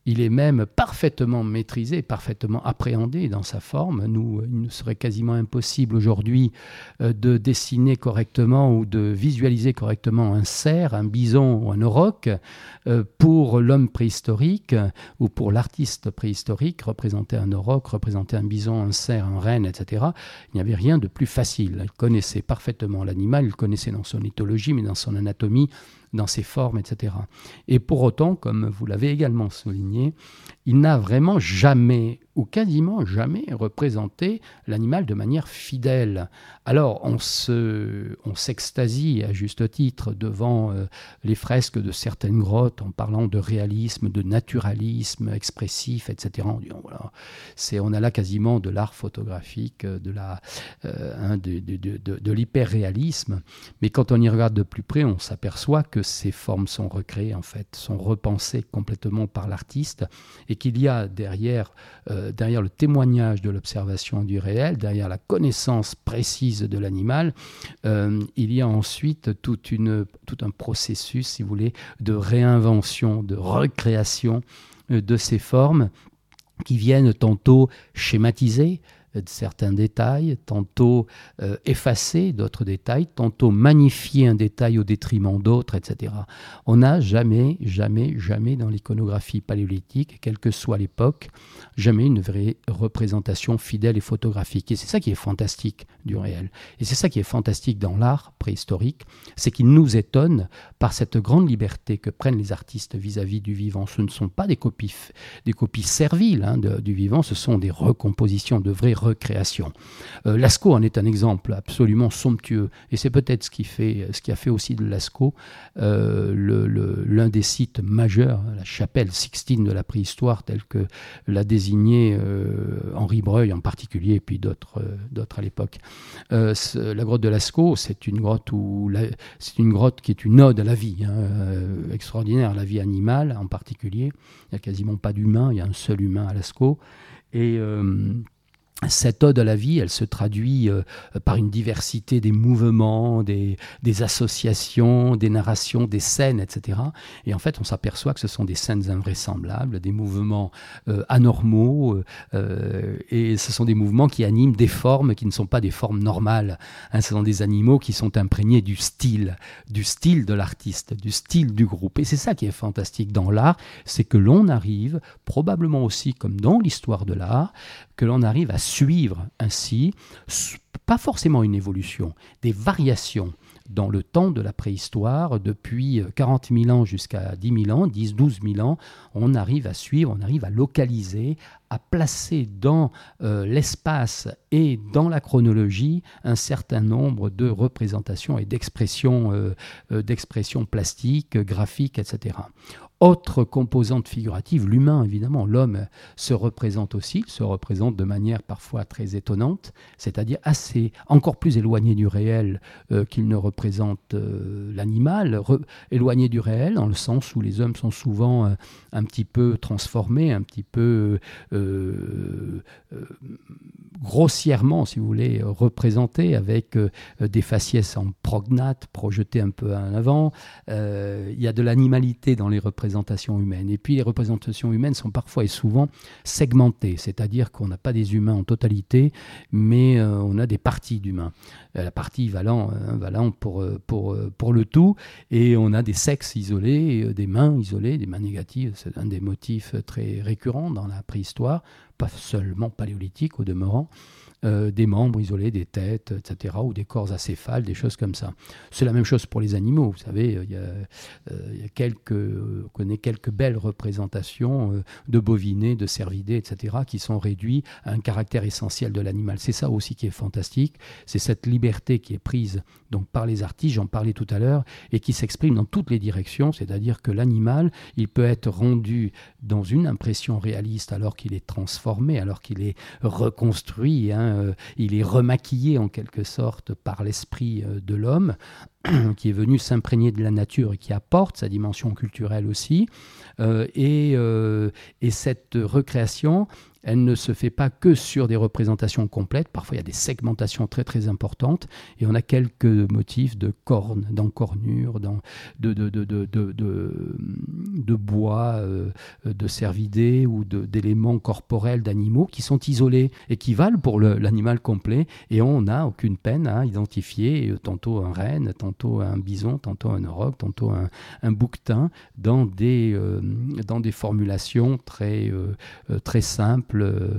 Il est même parfaitement maîtrisé, parfaitement appréhendé dans sa forme. Il nous serait quasiment impossible aujourd'hui de dessiner correctement ou de visualiser correctement un cerf, un bison ou un auroch. Pour l'homme préhistorique ou pour l'artiste préhistorique, représenter un auroch, représenter un bison, un cerf, un renne, etc., il n'y avait rien de plus facile. Il connaissait parfaitement l'animal, il le connaissait dans son éthologie, mais dans son anatomie, dans ses formes, etc. Et pour autant, comme vous l'avez également souligné, il n'a vraiment jamais, ou quasiment jamais, représenté l'animal de manière fidèle. Alors, on s'extasie à juste titre devant les fresques de certaines grottes en parlant de réalisme, de naturalisme expressif, etc. On dit, voilà, on a là quasiment de l'art photographique, de l'hyperréalisme. Mais quand on y regarde de plus près, on s'aperçoit que ces formes sont recréées, en fait, sont repensées complètement par l'artiste, et qu'il y a derrière le témoignage de l'observation du réel, derrière la connaissance précise de l'animal, il y a ensuite tout un processus, si vous voulez, de réinvention, de recréation de ces formes qui viennent tantôt schématiser certains détails, tantôt effacer d'autres détails, tantôt magnifier un détail au détriment d'autres, etc. On n'a jamais dans l'iconographie paléolithique, quelle que soit l'époque, jamais une vraie représentation fidèle et photographique. Et c'est ça qui est fantastique du réel. Et c'est ça qui est fantastique dans l'art préhistorique, c'est qu'il nous étonne par cette grande liberté que prennent les artistes vis-à-vis du vivant. Ce ne sont pas des copies serviles du vivant, ce sont des recompositions, de vraies recréation. Lascaux en est un exemple absolument somptueux, et c'est peut-être ce qui a fait aussi de Lascaux l'un des sites majeurs, la chapelle Sixtine de la préhistoire, telle que l'a désigné Henri Breuil en particulier, et puis d'autres à l'époque. La grotte de Lascaux, c'est une grotte qui est une ode à la vie, extraordinaire, à la vie animale en particulier. Il n'y a quasiment pas d'humain, il y a un seul humain à Lascaux, et cette ode à la vie, elle se traduit par une diversité des mouvements, des associations, des narrations, des scènes, etc. Et en fait, on s'aperçoit que ce sont des scènes invraisemblables, des mouvements anormaux, et ce sont des mouvements qui animent des formes qui ne sont pas des formes normales. Ce sont des animaux qui sont imprégnés du style de l'artiste, du style du groupe. Et c'est ça qui est fantastique dans l'art, c'est que l'on arrive, probablement aussi comme dans l'histoire de l'art, que l'on arrive à suivre ainsi, pas forcément une évolution, des variations dans le temps de la préhistoire, depuis 40 000 ans jusqu'à 10 000 ans, 10-12 000 ans, on arrive à suivre, on arrive à localiser, à placer dans l'espace et dans la chronologie un certain nombre de représentations et d'expressions plastiques, graphiques, etc. Autre composante figurative, l'humain, évidemment. L'homme se représente aussi, se représente de manière parfois très étonnante, c'est-à-dire encore plus éloigné du réel qu'il ne représente l'animal, éloigné du réel dans le sens où les hommes sont souvent un petit peu transformés, un petit peu grossièrement, si vous voulez, représentés avec des faciès en prognate, projetés un peu en avant. Il y a de l'animalité dans les représentations humaines. Et puis les représentations humaines sont parfois et souvent segmentées, c'est-à-dire qu'on n'a pas des humains en totalité, mais on a des parties d'humains. La partie valant pour le tout, et on a des sexes isolés, des mains isolées, des mains négatives. C'est un des motifs très récurrents dans la préhistoire, pas seulement paléolithique au demeurant. Des membres isolés, des têtes, etc., ou des corps acéphales, des choses comme ça. C'est la même chose pour les animaux. Vous savez, on connaît quelques belles représentations de bovinés, de cervidés, etc., qui sont réduits à un caractère essentiel de l'animal. C'est ça aussi qui est fantastique. C'est cette liberté qui est prise donc par les artistes, j'en parlais tout à l'heure, et qui s'exprime dans toutes les directions, c'est-à-dire que l'animal, il peut être rendu dans une impression réaliste alors qu'il est transformé, alors qu'il est reconstruit, il est remaquillé en quelque sorte par l'esprit de l'homme qui est venu s'imprégner de la nature et qui apporte sa dimension culturelle aussi. Et cette recréation, Elle ne se fait pas que sur des représentations complètes. Parfois, il y a des segmentations très, très importantes. Et on a quelques motifs de cornes, d'encornures, de bois, de cervidés ou d'éléments corporels d'animaux qui sont isolés et qui valent pour l'animal complet. Et on n'a aucune peine à identifier tantôt un renne, tantôt un bison, tantôt un auroch, tantôt un bouquetin dans des formulations très simples,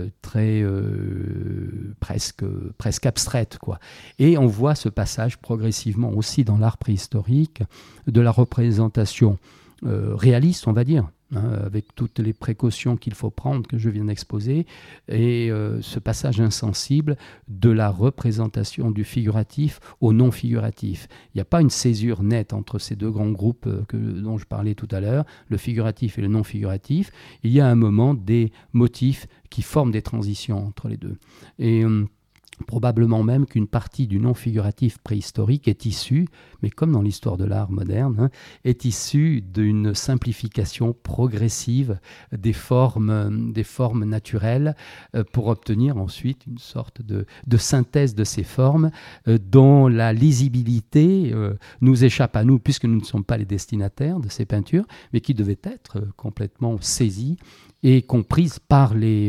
presque abstraites, quoi. Et on voit ce passage progressivement aussi dans l'art préhistorique de la représentation réaliste, on va dire, avec toutes les précautions qu'il faut prendre, que je viens d'exposer, et ce passage insensible de la représentation du figuratif au non-figuratif. Il n'y a pas une césure nette entre ces deux grands groupes dont je parlais tout à l'heure, le figuratif et le non-figuratif. Il y a à un moment des motifs qui forment des transitions entre les deux. Et probablement même qu'une partie du non-figuratif préhistorique est issue, mais comme dans l'histoire de l'art moderne, est issue d'une simplification progressive des formes naturelles pour obtenir ensuite une sorte de synthèse de ces formes dont la lisibilité nous échappe à nous, puisque nous ne sommes pas les destinataires de ces peintures, mais qui devaient être complètement saisies et comprises par les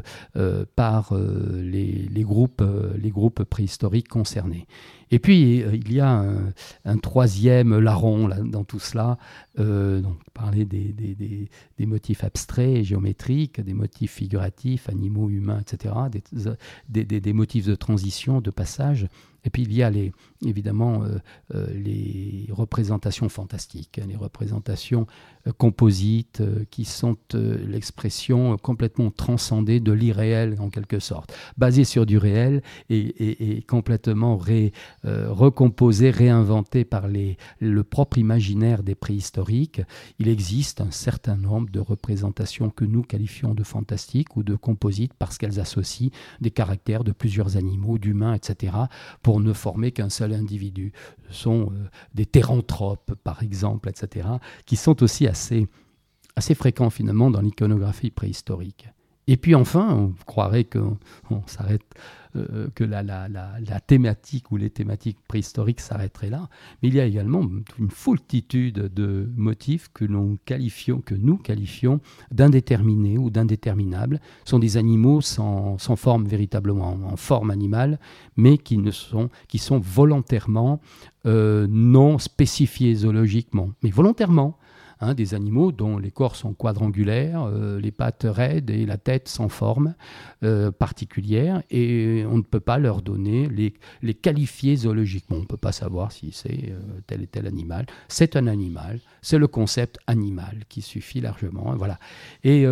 groupes préhistoriques concernés. Et puis, il y a un troisième larron là, dans tout cela. Donc, parler des motifs abstraits et géométriques, des motifs figuratifs, animaux, humains, etc., des motifs de transition, de passage. Et puis, il y a évidemment les représentations fantastiques, les représentations composites qui sont l'expression complètement transcendée de l'irréel, en quelque sorte, basée sur du réel et complètement recomposée, réinventée par le propre imaginaire des préhistoriques. Il existe un certain nombre de représentations que nous qualifions de fantastiques ou de composites parce qu'elles associent des caractères de plusieurs animaux, d'humains, etc., pour ne former qu'un seul individu. Ce sont des théranthropes, par exemple, etc., qui sont aussi assez fréquents finalement dans l'iconographie préhistorique. Et puis enfin, on croirait qu'on s'arrête, que la thématique ou les thématiques préhistoriques s'arrêteraient là, mais il y a également une foultitude de motifs que nous qualifions d'indéterminés ou d'indéterminables. Ce sont des animaux sans forme véritablement, en forme animale, mais qui sont volontairement non spécifiés zoologiquement, mais volontairement. Des animaux dont les corps sont quadrangulaires, les pattes raides et la tête sans forme particulière, et on ne peut pas leur donner, les qualifier zoologiquement. On ne peut pas savoir si c'est tel et tel animal. C'est un animal, c'est le concept animal qui suffit largement. Voilà. Et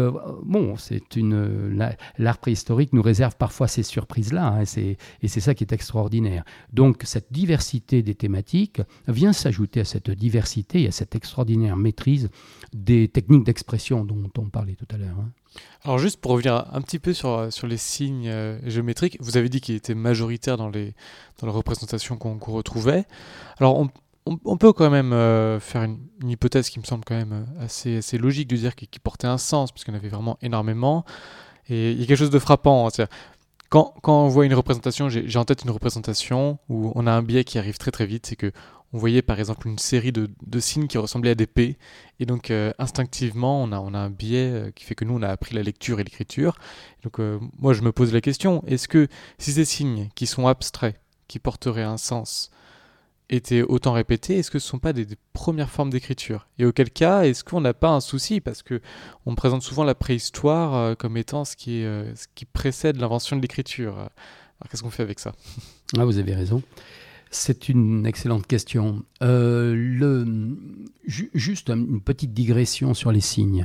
l'art préhistorique nous réserve parfois ces surprises-là, et c'est ça qui est extraordinaire. Donc cette diversité des thématiques vient s'ajouter à cette diversité et à cette extraordinaire maîtrise des techniques d'expression dont on parlait tout à l'heure. Alors juste pour revenir un petit peu sur les signes géométriques, vous avez dit qu'ils étaient majoritaires dans les représentations qu'on retrouvait. Alors on peut quand même faire une hypothèse qui me semble quand même assez logique de dire qu'ils portaient un sens, parce qu'il y en avait vraiment énormément. Et il y a quelque chose de frappant. C'est-à-dire, quand on voit une représentation, j'ai en tête une représentation où on a un biais qui arrive très très vite, c'est que on voyait par exemple une série de signes qui ressemblaient à des P, et donc instinctivement on a un biais qui fait que nous on a appris la lecture et l'écriture. Donc moi je me pose la question, est-ce que si ces signes qui sont abstraits, qui porteraient un sens, étaient autant répétés, est-ce que ce ne sont pas des premières formes d'écriture ? Et auquel cas, est-ce qu'on n'a pas un souci ? Parce qu'on présente souvent la préhistoire comme étant ce qui précède l'invention de l'écriture. Alors qu'est-ce qu'on fait avec ça ? Vous avez raison. C'est une excellente question. Juste une petite digression sur les signes.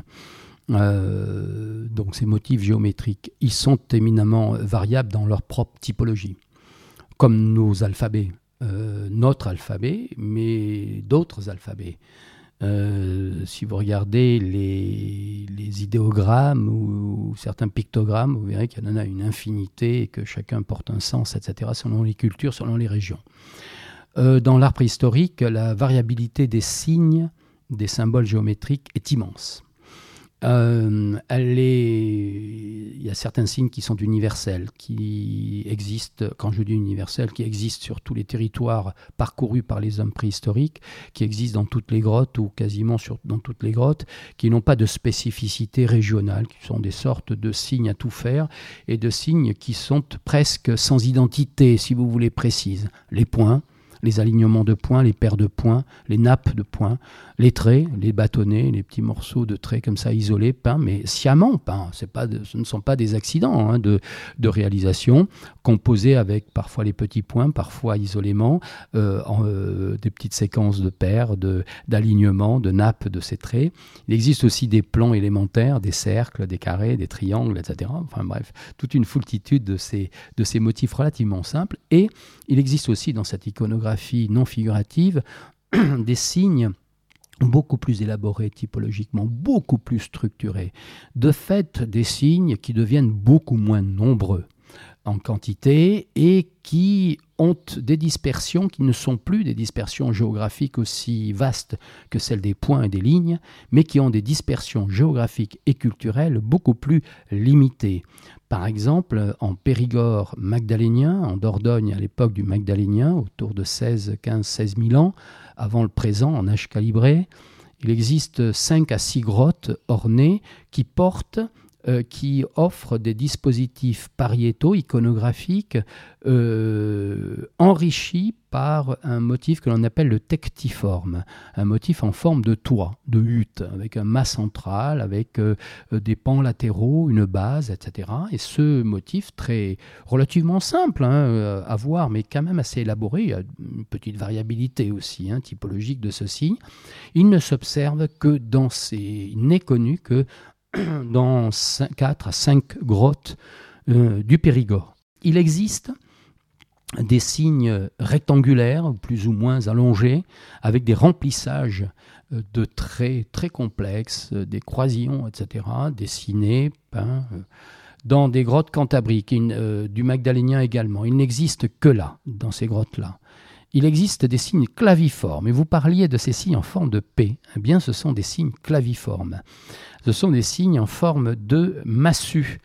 Donc ces motifs géométriques, ils sont éminemment variables dans leur propre typologie, comme nos alphabets. Notre alphabet, mais d'autres alphabets. Si vous regardez les idéogrammes ou certains pictogrammes, vous verrez qu'il y en a une infinité et que chacun porte un sens, etc., selon les cultures, selon les régions. Dans l'art préhistorique, la variabilité des signes, des symboles géométriques est immense. Il y a certains signes qui sont universels, qui existent, quand je dis universels, qui existent sur tous les territoires parcourus par les hommes préhistoriques, qui existent dans toutes les grottes ou quasiment dans toutes les grottes, qui n'ont pas de spécificité régionale, qui sont des sortes de signes à tout faire et de signes qui sont presque sans identité, si vous voulez, précise. Les points, les alignements de points, les paires de points, les nappes de points, les traits, les bâtonnets, les petits morceaux de traits comme ça isolés, peints, mais sciemment peints. Ce ne sont pas des accidents de réalisation, composés avec parfois les petits points, parfois isolément, des petites séquences de paires, d'alignements, de nappes de ces traits. Il existe aussi des plans élémentaires, des cercles, des carrés, des triangles, etc. Enfin bref, toute une foultitude de ces motifs relativement simples. Et il existe aussi dans cette iconographie non figurative des signes beaucoup plus élaborés typologiquement, beaucoup plus structurés. De fait, des signes qui deviennent beaucoup moins nombreux en quantité et qui ont des dispersions qui ne sont plus des dispersions géographiques aussi vastes que celles des points et des lignes, mais qui ont des dispersions géographiques et culturelles beaucoup plus limitées. Par exemple, en Périgord magdalénien, en Dordogne à l'époque du Magdalénien, autour de 16 000 ans, avant le présent en âge calibré, il existe 5 à 6 grottes ornées qui offrent des dispositifs pariétaux, iconographiques, enrichis par un motif que l'on appelle le tectiforme, un motif en forme de toit, de hutte, avec un mât central, avec des pans latéraux, une base, etc. Et ce motif relativement simple à voir, mais quand même assez élaboré, il y a une petite variabilité aussi typologique de ce signe, il ne s'observe que il n'est connu que dans 4 à 5 grottes du Périgord. Il existe des signes rectangulaires, plus ou moins allongés, avec des remplissages de traits très complexes, des croisillons, etc., dessinés, peints, dans des grottes cantabriques, du Magdalénien également. Il n'existe que là, dans ces grottes-là. Il existe des signes claviformes, et vous parliez de ces signes en forme de P. Eh bien, ce sont des signes claviformes. Ce sont des signes en forme de massue.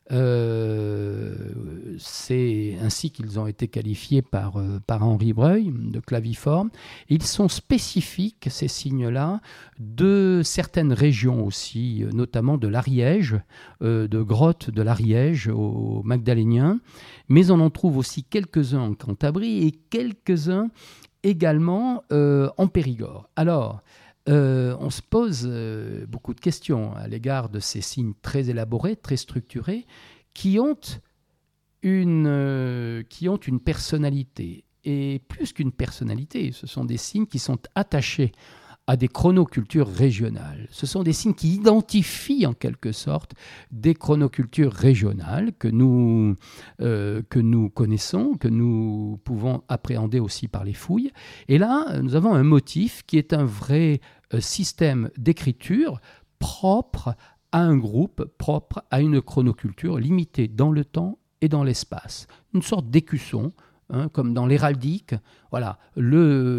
C'est ainsi qu'ils ont été qualifiés par Henri Breuil, de claviformes. Ils sont spécifiques, ces signes-là, de certaines régions aussi, notamment de l'Ariège, de grottes de l'Ariège au Magdalénien, mais on en trouve aussi quelques-uns en Cantabrie et quelques-uns également en Périgord. Alors, on se pose beaucoup de questions à l'égard de ces signes très élaborés, très structurés, qui ont une personnalité. Et plus qu'une personnalité, ce sont des signes qui sont attachés à des chronocultures régionales. Ce sont des signes qui identifient en quelque sorte des chronocultures régionales que nous connaissons, que nous pouvons appréhender aussi par les fouilles. Et là, nous avons un motif qui est un vrai système d'écriture propre à un groupe, propre à une chronoculture limitée dans le temps et dans l'espace. Une sorte d'écusson, comme dans l'héraldique. Voilà, le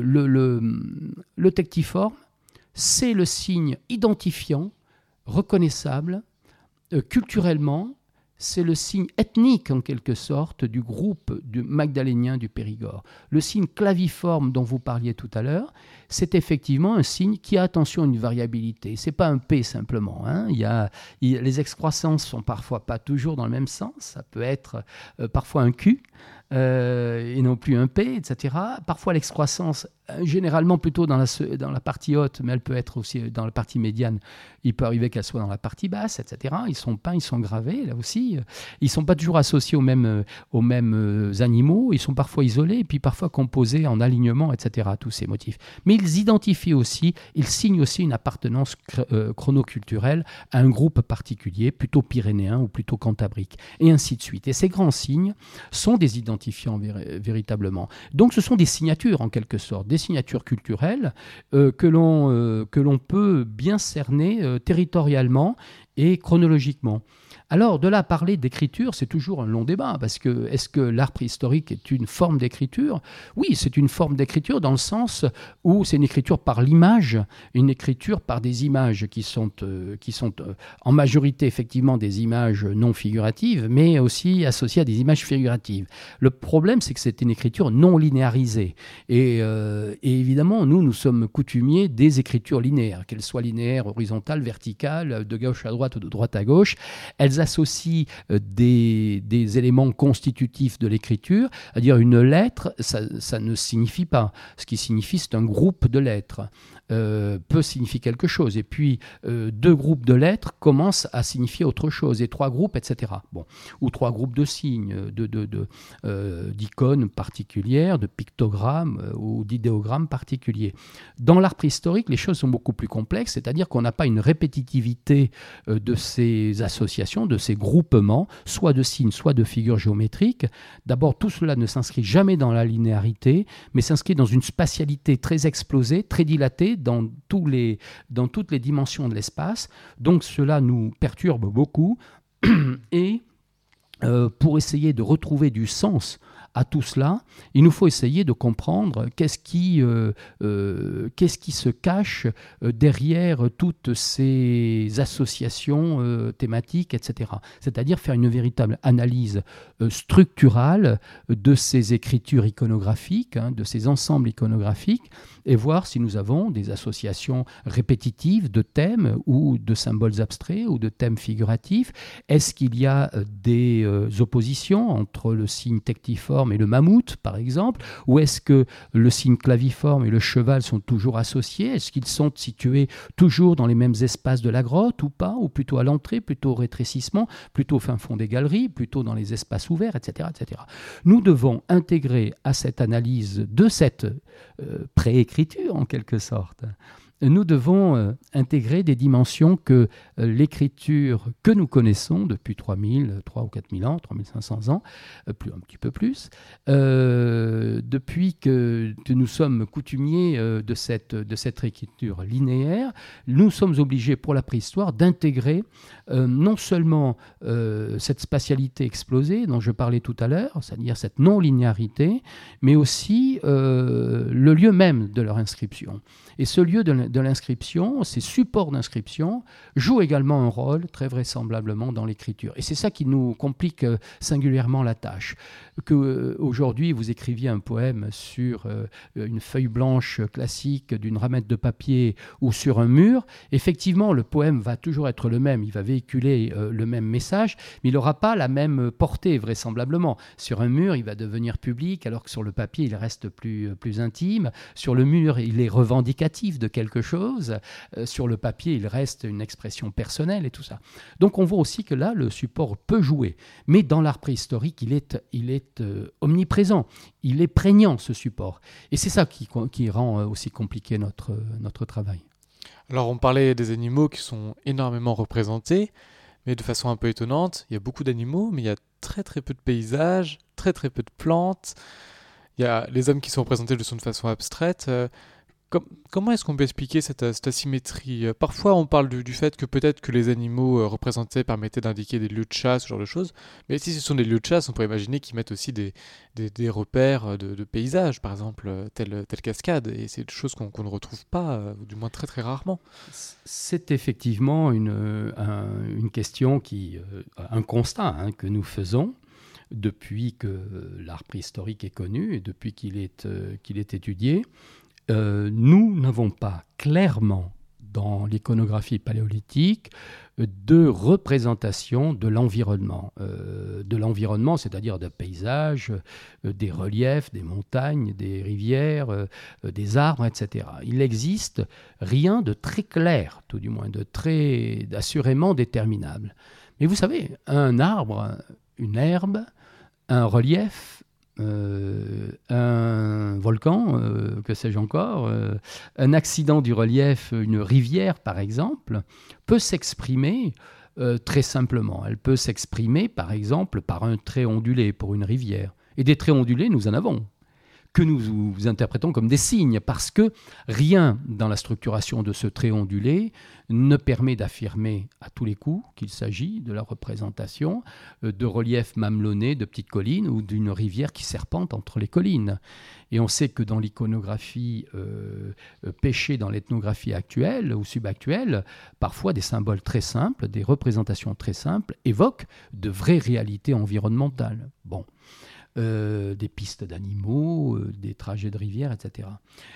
tectiforme, c'est le signe identifiant, reconnaissable, culturellement, c'est le signe ethnique en quelque sorte du groupe du magdalénien du Périgord. Le signe claviforme dont vous parliez tout à l'heure, c'est effectivement un signe qui a attention à une variabilité. C'est pas un P simplement. Les excroissances sont parfois pas toujours dans le même sens. Ça peut être parfois un Q. Et non plus un P, etc. Parfois l'excroissance, généralement plutôt dans la partie haute, mais elle peut être aussi dans la partie médiane. Il peut arriver qu'elle soit dans la partie basse, etc. Ils sont peints, ils sont gravés, là aussi. Ils ne sont pas toujours associés aux mêmes animaux. Ils sont parfois isolés, et puis parfois composés en alignement, etc. Tous ces motifs. Mais ils identifient aussi, ils signent aussi une appartenance chronoculturelle à un groupe particulier, plutôt pyrénéen ou plutôt cantabrique, et ainsi de suite. Et ces grands signes sont des identifiants véritablement. Donc ce sont des signatures en quelque sorte, des signatures culturelles que l'on peut bien cerner territorialement et chronologiquement. Alors, de là à parler d'écriture, c'est toujours un long débat, parce que est-ce que l'art préhistorique est une forme d'écriture ? Oui, c'est une forme d'écriture dans le sens où c'est une écriture par l'image, une écriture par des images qui sont en majorité effectivement des images non figuratives, mais aussi associées à des images figuratives. Le problème, c'est que c'est une écriture non linéarisée. Et évidemment, nous sommes coutumiers des écritures linéaires, qu'elles soient linéaires, horizontales, verticales, de gauche à droite ou de droite à gauche. Elles associent des éléments constitutifs de l'écriture, c'est-à-dire une lettre, ça ne signifie pas. Ce qui signifie, c'est un groupe de lettres. Peut signifier quelque chose. Et puis, 2 groupes de lettres commencent à signifier autre chose. Et 3 groupes, etc. Bon. Ou 3 groupes de signes, d'icônes particulières, de pictogrammes ou d'idéogrammes particuliers. Dans l'art préhistorique, les choses sont beaucoup plus complexes, c'est-à-dire qu'on n'a pas une répétitivité de ces associations, de ces groupements, soit de signes, soit de figures géométriques. D'abord, tout cela ne s'inscrit jamais dans la linéarité, mais s'inscrit dans une spatialité très explosée, très dilatée, dans toutes les dimensions de l'espace. Donc cela nous perturbe beaucoup. Et pour essayer de retrouver du sens à tout cela, il nous faut essayer de comprendre qu'est-ce qui se cache derrière toutes ces associations thématiques, etc. C'est-à-dire faire une véritable analyse structurale de ces écritures iconographiques, de ces ensembles iconographiques, et voir si nous avons des associations répétitives de thèmes ou de symboles abstraits ou de thèmes figuratifs. Est-ce qu'il y a des oppositions entre le signe tectiforme et le mammouth, par exemple, ou est-ce que le signe claviforme et le cheval sont toujours associés? Est-ce qu'ils sont situés toujours dans les mêmes espaces de la grotte ou pas, ou plutôt à l'entrée, plutôt au rétrécissement, plutôt au fin fond des galeries, plutôt dans les espaces ouverts, etc., etc. Nous devons intégrer à cette analyse de cette préécriture, en quelque sorte, nous devons intégrer des dimensions que l'écriture que nous connaissons depuis 3 ou 4 000 ans, 3500 ans, un petit peu plus, depuis que nous sommes coutumiers de cette écriture linéaire, nous sommes obligés pour la préhistoire d'intégrer non seulement cette spatialité explosée dont je parlais tout à l'heure, c'est-à-dire cette non-linéarité, mais aussi le lieu même de leur inscription. Et ce lieu de l'inscription, ces supports d'inscription, jouent également un rôle très vraisemblablement dans l'écriture. Et c'est ça qui nous complique singulièrement la tâche. Qu'aujourd'hui, vous écriviez un poème sur une feuille blanche classique d'une ramette de papier ou sur un mur, effectivement, le poème va toujours être le même, il va véhiculer le même message, mais il n'aura pas la même portée, vraisemblablement. Sur un mur, il va devenir public, alors que sur le papier, il reste plus intime. Sur le mur, il est revendicatif de quelque chose. Sur le papier, il reste une expression personnelle et tout ça. Donc on voit aussi que là, le support peut jouer. Mais dans l'art préhistorique, il est omniprésent. Il est prégnant, ce support. Et c'est ça qui rend aussi compliqué notre travail. Alors on parlait des animaux qui sont énormément représentés, mais de façon un peu étonnante. Il y a beaucoup d'animaux, mais il y a très très peu de paysages, très très peu de plantes. Il y a les hommes qui sont représentés de façon abstraite. Comment est-ce qu'on peut expliquer cette asymétrie ? Parfois, on parle du fait que peut-être que les animaux représentés permettaient d'indiquer des lieux de chasse, ce genre de choses. Mais si ce sont des lieux de chasse, on pourrait imaginer qu'ils mettent aussi des repères de paysages, par exemple, telle cascade. Et c'est des choses qu'on ne retrouve pas, ou du moins très très rarement. C'est effectivement une question un constat que nous faisons depuis que l'art préhistorique est connu et depuis qu'il est étudié. Nous n'avons pas clairement dans l'iconographie paléolithique de représentation de l'environnement. C'est-à-dire des paysages, des reliefs, des montagnes, des rivières, des arbres, etc. Il n'existe rien de très clair, tout du moins, assurément déterminable. Mais vous savez, un arbre, une herbe, un relief, un volcan, que sais-je encore, un accident du relief, une rivière par exemple, peut s'exprimer très simplement. Elle peut s'exprimer par exemple par un trait ondulé pour une rivière. Et des traits ondulés, nous en avons. que nous interprétons comme des signes, parce que rien dans la structuration de ce trait ondulé ne permet d'affirmer à tous les coups qu'il s'agit de la représentation de reliefs mamelonnés, de petites collines ou d'une rivière qui serpente entre les collines. Et on sait que dans l'iconographie pêchée dans l'ethnographie actuelle ou subactuelle, parfois des symboles très simples, des représentations très simples évoquent de vraies réalités environnementales. Bon. Des pistes d'animaux, des trajets de rivières, etc.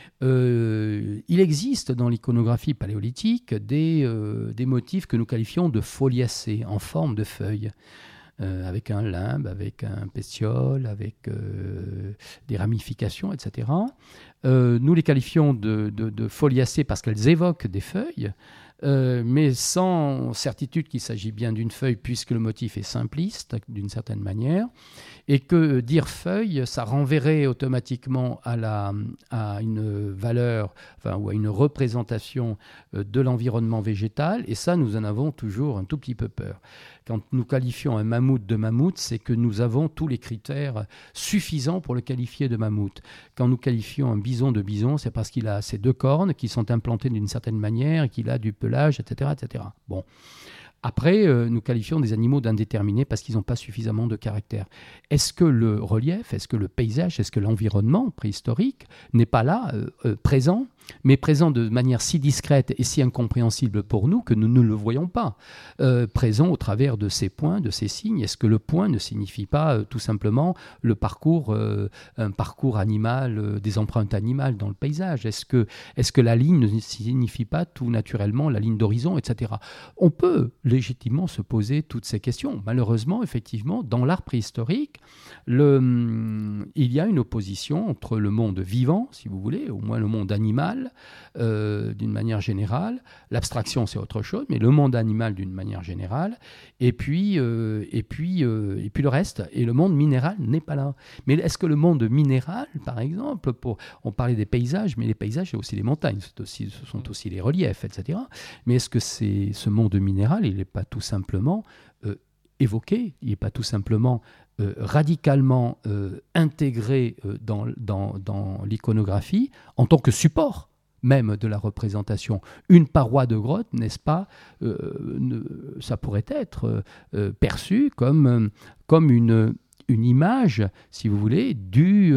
Il existe dans l'iconographie paléolithique des motifs que nous qualifions de foliacés, en forme de feuilles, avec un limbe, avec un pétiole, avec des ramifications, etc. Nous les qualifions de foliacées parce qu'elles évoquent des feuilles, mais sans certitude qu'il s'agit bien d'une feuille, puisque le motif est simpliste, d'une certaine manière, et que dire feuille, ça renverrait automatiquement à une valeur, ou à une représentation de l'environnement végétal, et ça, nous en avons toujours un tout petit peu peur. Quand nous qualifions un mammouth de mammouth, c'est que nous avons tous les critères suffisants pour le qualifier de mammouth. Quand nous qualifions un bison de bison, c'est parce qu'il a ses 2 cornes qui sont implantées d'une certaine manière et qu'il a du pelage, etc. etc. Bon. Après, nous qualifions des animaux d'indéterminés parce qu'ils n'ont pas suffisamment de caractère. Est-ce que le relief, est-ce que le paysage, est-ce que l'environnement préhistorique n'est pas là, présent, mais présent de manière si discrète et si incompréhensible pour nous que nous ne le voyons pas, présent au travers de ces points, de ces signes? Est-ce que le point ne signifie pas tout simplement le parcours, un parcours animal, des empreintes animales dans le paysage? Est-ce que la ligne ne signifie pas tout naturellement la ligne d'horizon, etc. On peut légitimement se poser toutes ces questions. Malheureusement, effectivement, dans l'art préhistorique, il y a une opposition entre le monde vivant, si vous voulez, au moins le monde animal, d'une manière générale. L'abstraction, c'est autre chose, mais le monde animal d'une manière générale, et puis le reste. Et le monde minéral n'est pas là. Mais est-ce que le monde minéral, par exemple, on parlait des paysages, mais les paysages, c'est aussi les montagnes, ce sont aussi les reliefs, etc. Mais est-ce que ce monde minéral, il n'est pas tout simplement évoqué, il n'est pas tout simplement radicalement intégré dans l'iconographie en tant que support même de la représentation? Une paroi de grotte, n'est-ce pas, ça pourrait être perçu comme une image, si vous voulez, du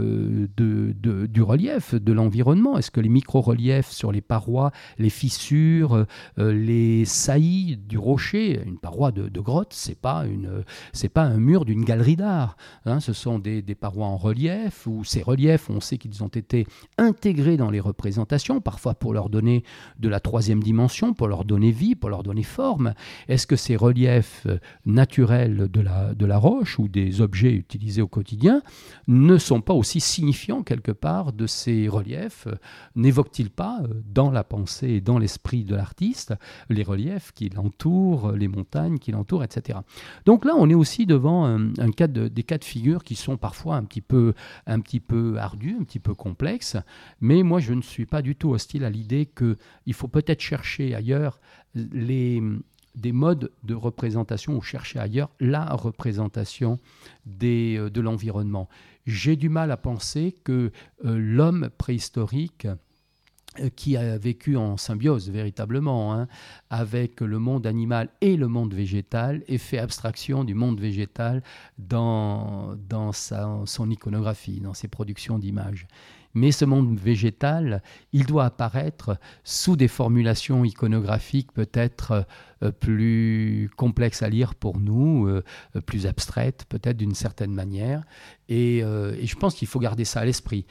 relief, de l'environnement. Est-ce que les micro-reliefs sur les parois, les fissures, les saillies du rocher, une paroi de grotte, c'est pas un mur d'une galerie d'art, hein, ce sont des parois en relief, où ces reliefs, on sait qu'ils ont été intégrés dans les représentations, parfois pour leur donner de la 3e dimension, pour leur donner vie, pour leur donner forme. Est-ce que ces reliefs naturels de la roche ou des objets utilisés au quotidien ne sont pas aussi signifiants quelque part de ces reliefs? N'évoquent-ils pas dans la pensée et dans l'esprit de l'artiste les reliefs qui l'entourent, les montagnes qui l'entourent, etc. Donc là, on est aussi devant des cas de figure qui sont parfois un petit peu ardus, un petit peu complexes, mais moi je ne suis pas du tout hostile à l'idée qu'il faut peut-être chercher ailleurs des modes de représentation ou chercher ailleurs la représentation de l'environnement. J'ai du mal à penser que l'homme préhistorique qui a vécu en symbiose véritablement avec le monde animal et le monde végétal ait fait abstraction du monde végétal dans son iconographie, dans ses productions d'images. Mais ce monde végétal, il doit apparaître sous des formulations iconographiques peut-être plus complexes à lire pour nous, plus abstraites peut-être d'une certaine manière. Et je pense qu'il faut garder ça à l'esprit.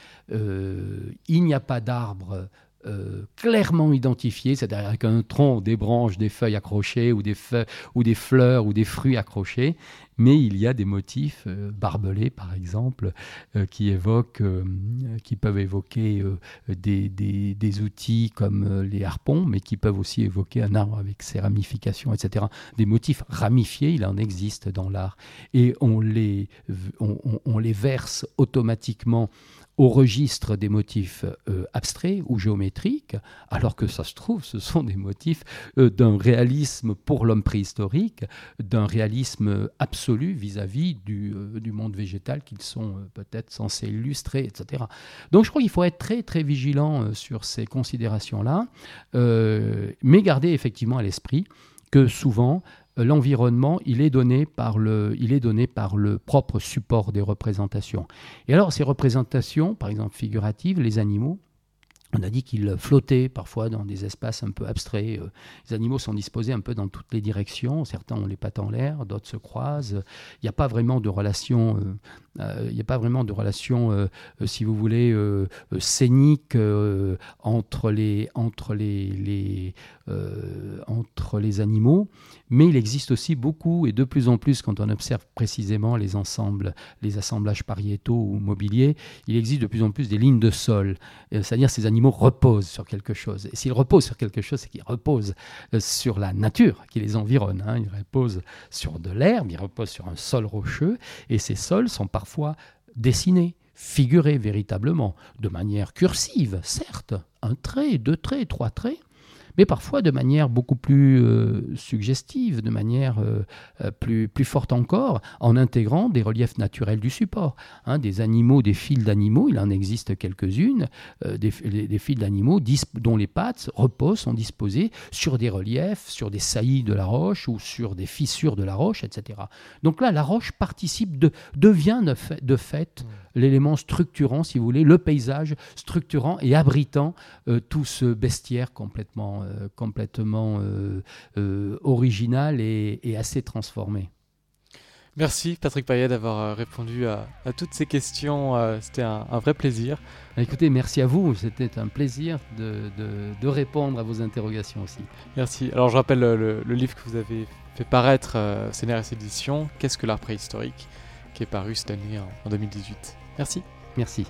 Il n'y a pas d'arbre clairement identifié, c'est-à-dire avec un tronc, des branches, des feuilles accrochées ou des fleurs ou des fruits accrochés, mais il y a des motifs barbelés par exemple qui peuvent évoquer des outils comme les harpons, mais qui peuvent aussi évoquer un arbre avec ses ramifications, etc. Des motifs ramifiés, il en existe dans l'art, et on les verse automatiquement au registre des motifs abstraits ou géométriques, alors que ça se trouve, ce sont des motifs d'un réalisme pour l'homme préhistorique, d'un réalisme absolu vis-à-vis du monde végétal qu'ils sont peut-être censés illustrer, etc. Donc je crois qu'il faut être très très vigilant sur ces considérations-là, mais garder effectivement à l'esprit que souvent l'environnement, il est donné par le propre support des représentations. Et alors, ces représentations, par exemple figuratives, les animaux, on a dit qu'ils flottaient parfois dans des espaces un peu abstraits. Les animaux sont disposés un peu dans toutes les directions. Certains ont les pattes en l'air, d'autres se croisent. Il n'y a pas vraiment de relation, si vous voulez, scénique entre les animaux. Mais il existe aussi beaucoup, et de plus en plus, quand on observe précisément les assemblages pariétaux ou mobiliers, il existe de plus en plus des lignes de sol. C'est-à-dire ces animaux reposent sur quelque chose. Et s'ils reposent sur quelque chose, c'est qu'ils reposent sur la nature qui les environne. Ils reposent sur de l'herbe, ils reposent sur un sol rocheux, et ces sols sont parfois dessinés, figurés véritablement, de manière cursive, certes, un trait, deux traits, trois traits, mais parfois de manière beaucoup plus suggestive, de manière plus forte encore, en intégrant des reliefs naturels du support. Des animaux, des files d'animaux, il en existe quelques-unes, des files d'animaux dont les pattes reposent, sont disposées sur des reliefs, sur des saillies de la roche ou sur des fissures de la roche, etc. Donc là, la roche devient de fait l'élément structurant, si vous voulez, le paysage structurant et abritant tout ce bestiaire complètement original et assez transformé. Merci Patrick Payet d'avoir répondu à toutes ces questions. C'était un vrai plaisir. Écoutez, merci à vous. C'était un plaisir de répondre à vos interrogations aussi. Merci. Alors je rappelle le livre que vous avez fait paraître CNRS Éditions, Qu'est-ce que l'art préhistorique, qui est paru cette année en 2018. Merci. Merci.